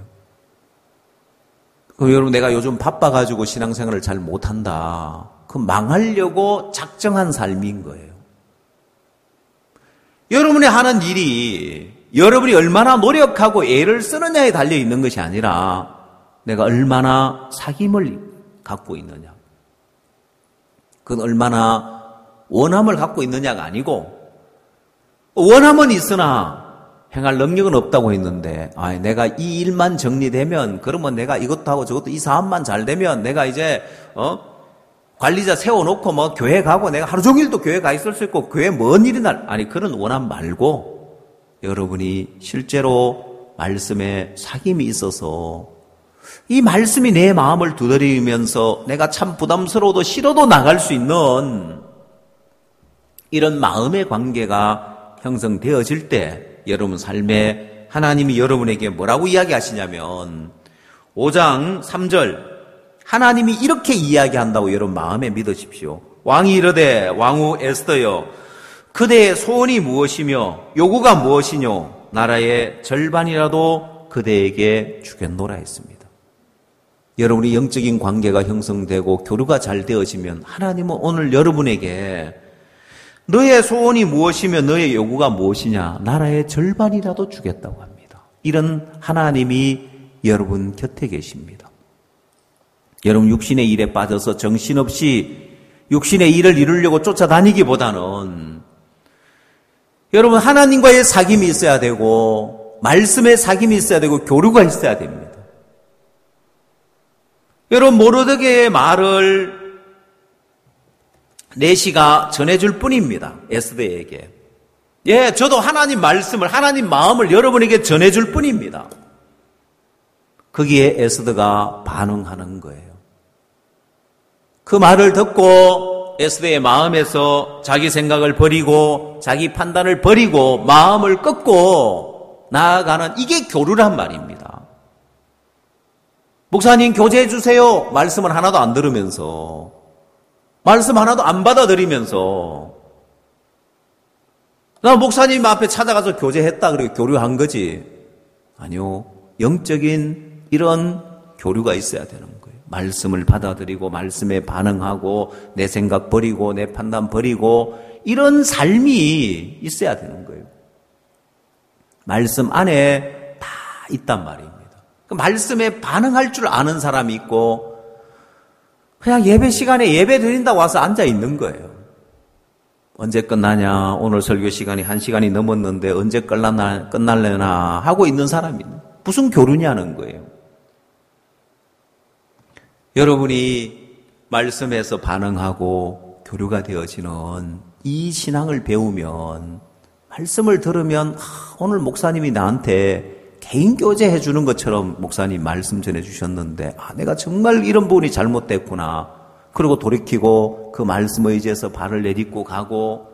그럼 여러분, 내가 요즘 바빠가지고 신앙생활을 잘 못한다. 그 망하려고 작정한 삶인 거예요. 여러분이 하는 일이 여러분이 얼마나 노력하고 애를 쓰느냐에 달려 있는 것이 아니라 내가 얼마나 사귐을 갖고 있느냐. 그건 얼마나 원함을 갖고 있느냐가 아니고, 원함은 있으나 행할 능력은 없다고 했는데, 내가 이 일만 정리되면, 그러면 내가 이것도 하고 저것도 이 사업만 잘 되면 내가 이제 관리자 세워놓고 교회 가고 내가 하루 종일도 교회 가 있을 수 있고 교회 먼 일이 그런 원함 말고 여러분이 실제로 말씀에 사귐이 있어서 이 말씀이 내 마음을 두드리면서 내가 참 부담스러워도 싫어도 나갈 수 있는 이런 마음의 관계가 형성되어질 때 여러분 삶에 하나님이 여러분에게 뭐라고 이야기하시냐면 5장 3절 하나님이 이렇게 이야기한다고 여러분 마음에 믿으십시오. 왕이 이르되 왕후 에스더여 그대의 소원이 무엇이며 요구가 무엇이뇨 나라의 절반이라도 그대에게 주겠노라 했습니다. 여러분이 영적인 관계가 형성되고 교류가 잘 되어지면 하나님은 오늘 여러분에게 너의 소원이 무엇이며 너의 요구가 무엇이냐 나라의 절반이라도 주겠다고 합니다. 이런 하나님이 여러분 곁에 계십니다. 여러분 육신의 일에 빠져서 정신없이 육신의 일을 이루려고 쫓아다니기보다는 여러분 하나님과의 사귐이 있어야 되고 말씀의 사귐이 있어야 되고 교류가 있어야 됩니다. 여러분 모르드게의 말을 내시가 전해줄 뿐입니다. 에스더에게. 저도 하나님 말씀을 하나님 마음을 여러분에게 전해줄 뿐입니다. 거기에 에스더가 반응하는 거예요. 그 말을 듣고 에스더의 마음에서 자기 생각을 버리고 자기 판단을 버리고 마음을 꺾고 나아가는 이게 교류란 말입니다. 목사님 교제해 주세요. 말씀을 하나도 안 들으면서 말씀 하나도 안 받아들이면서 나 목사님 앞에 찾아가서 교제했다 그리고 교류한 거지. 아니요. 영적인 이런 교류가 있어야 되는 거예요. 말씀을 받아들이고 말씀에 반응하고 내 생각 버리고 내 판단 버리고 이런 삶이 있어야 되는 거예요. 말씀 안에 다 있단 말입니다. 그 말씀에 반응할 줄 아는 사람이 있고 그냥 예배 시간에 예배 드린다고 와서 앉아 있는 거예요. 언제 끝나냐? 오늘 설교 시간이 1시간이 넘었는데 언제 끝날려나 하고 있는 사람이 무슨 교류냐는 거예요. 여러분이 말씀에서 반응하고 교류가 되어지는 이 신앙을 배우면 말씀을 들으면 오늘 목사님이 나한테 개인 교제해 주는 것처럼 목사님 말씀 전해 주셨는데 내가 정말 이런 부분이 잘못됐구나. 그리고 돌이키고 그 말씀 의지해서 발을 내딛고 가고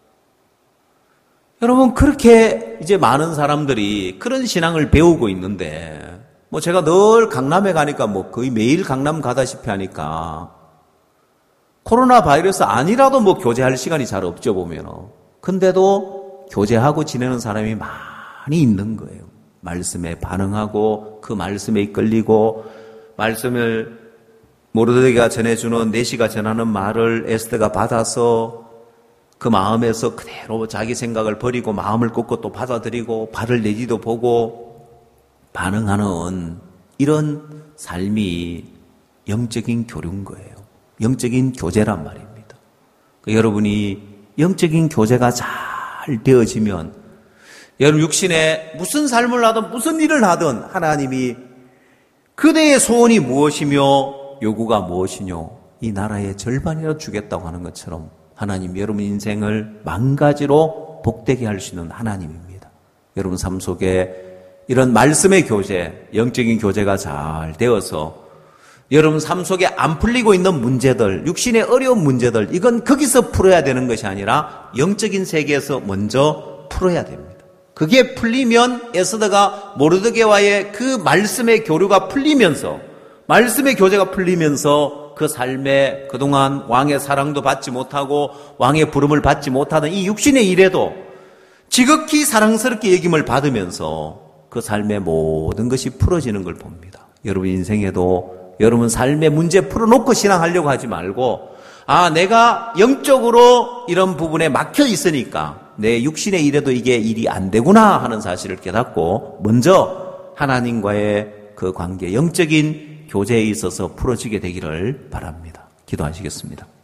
여러분 그렇게 이제 많은 사람들이 그런 신앙을 배우고 있는데 제가 늘 강남에 가니까 거의 매일 강남 가다시피 하니까 코로나 바이러스 아니라도 교제할 시간이 잘 없죠 보면. 근데도 교제하고 지내는 사람이 많이 있는 거예요. 말씀에 반응하고 그 말씀에 이끌리고 말씀을 모르드게가 전해주는 내시가 전하는 말을 에스더가 받아서 그 마음에서 그대로 자기 생각을 버리고 마음을 꺾고 또 받아들이고 발을 내지도 보고 반응하는 이런 삶이 영적인 교류인 거예요. 영적인 교제란 말입니다. 여러분이 영적인 교제가 잘 되어지면 여러분 육신에 무슨 삶을 하든 무슨 일을 하든 하나님이 그대의 소원이 무엇이며 요구가 무엇이뇨 이 나라의 절반이라도 주겠다고 하는 것처럼 하나님 여러분 인생을 만 가지로 복되게 할 수 있는 하나님입니다. 여러분 삶 속에 이런 말씀의 교제, 영적인 교제가 잘 되어서 여러분 삶 속에 안 풀리고 있는 문제들, 육신의 어려운 문제들 이건 거기서 풀어야 되는 것이 아니라 영적인 세계에서 먼저 풀어야 됩니다. 그게 풀리면 에스더가 모르드게와의 그 말씀의 교류가 풀리면서 말씀의 교제가 풀리면서 그 삶에 그동안 왕의 사랑도 받지 못하고 왕의 부름을 받지 못하던 이 육신의 일에도 지극히 사랑스럽게 여김을 받으면서 그 삶의 모든 것이 풀어지는 걸 봅니다. 여러분 인생에도 여러분 삶의 문제 풀어놓고 신앙하려고 하지 말고 내가 영적으로 이런 부분에 막혀 있으니까 내 육신의 일에도 이게 일이 안 되구나 하는 사실을 깨닫고 먼저 하나님과의 그 관계, 영적인 교제에 있어서 풀어지게 되기를 바랍니다. 기도하시겠습니다.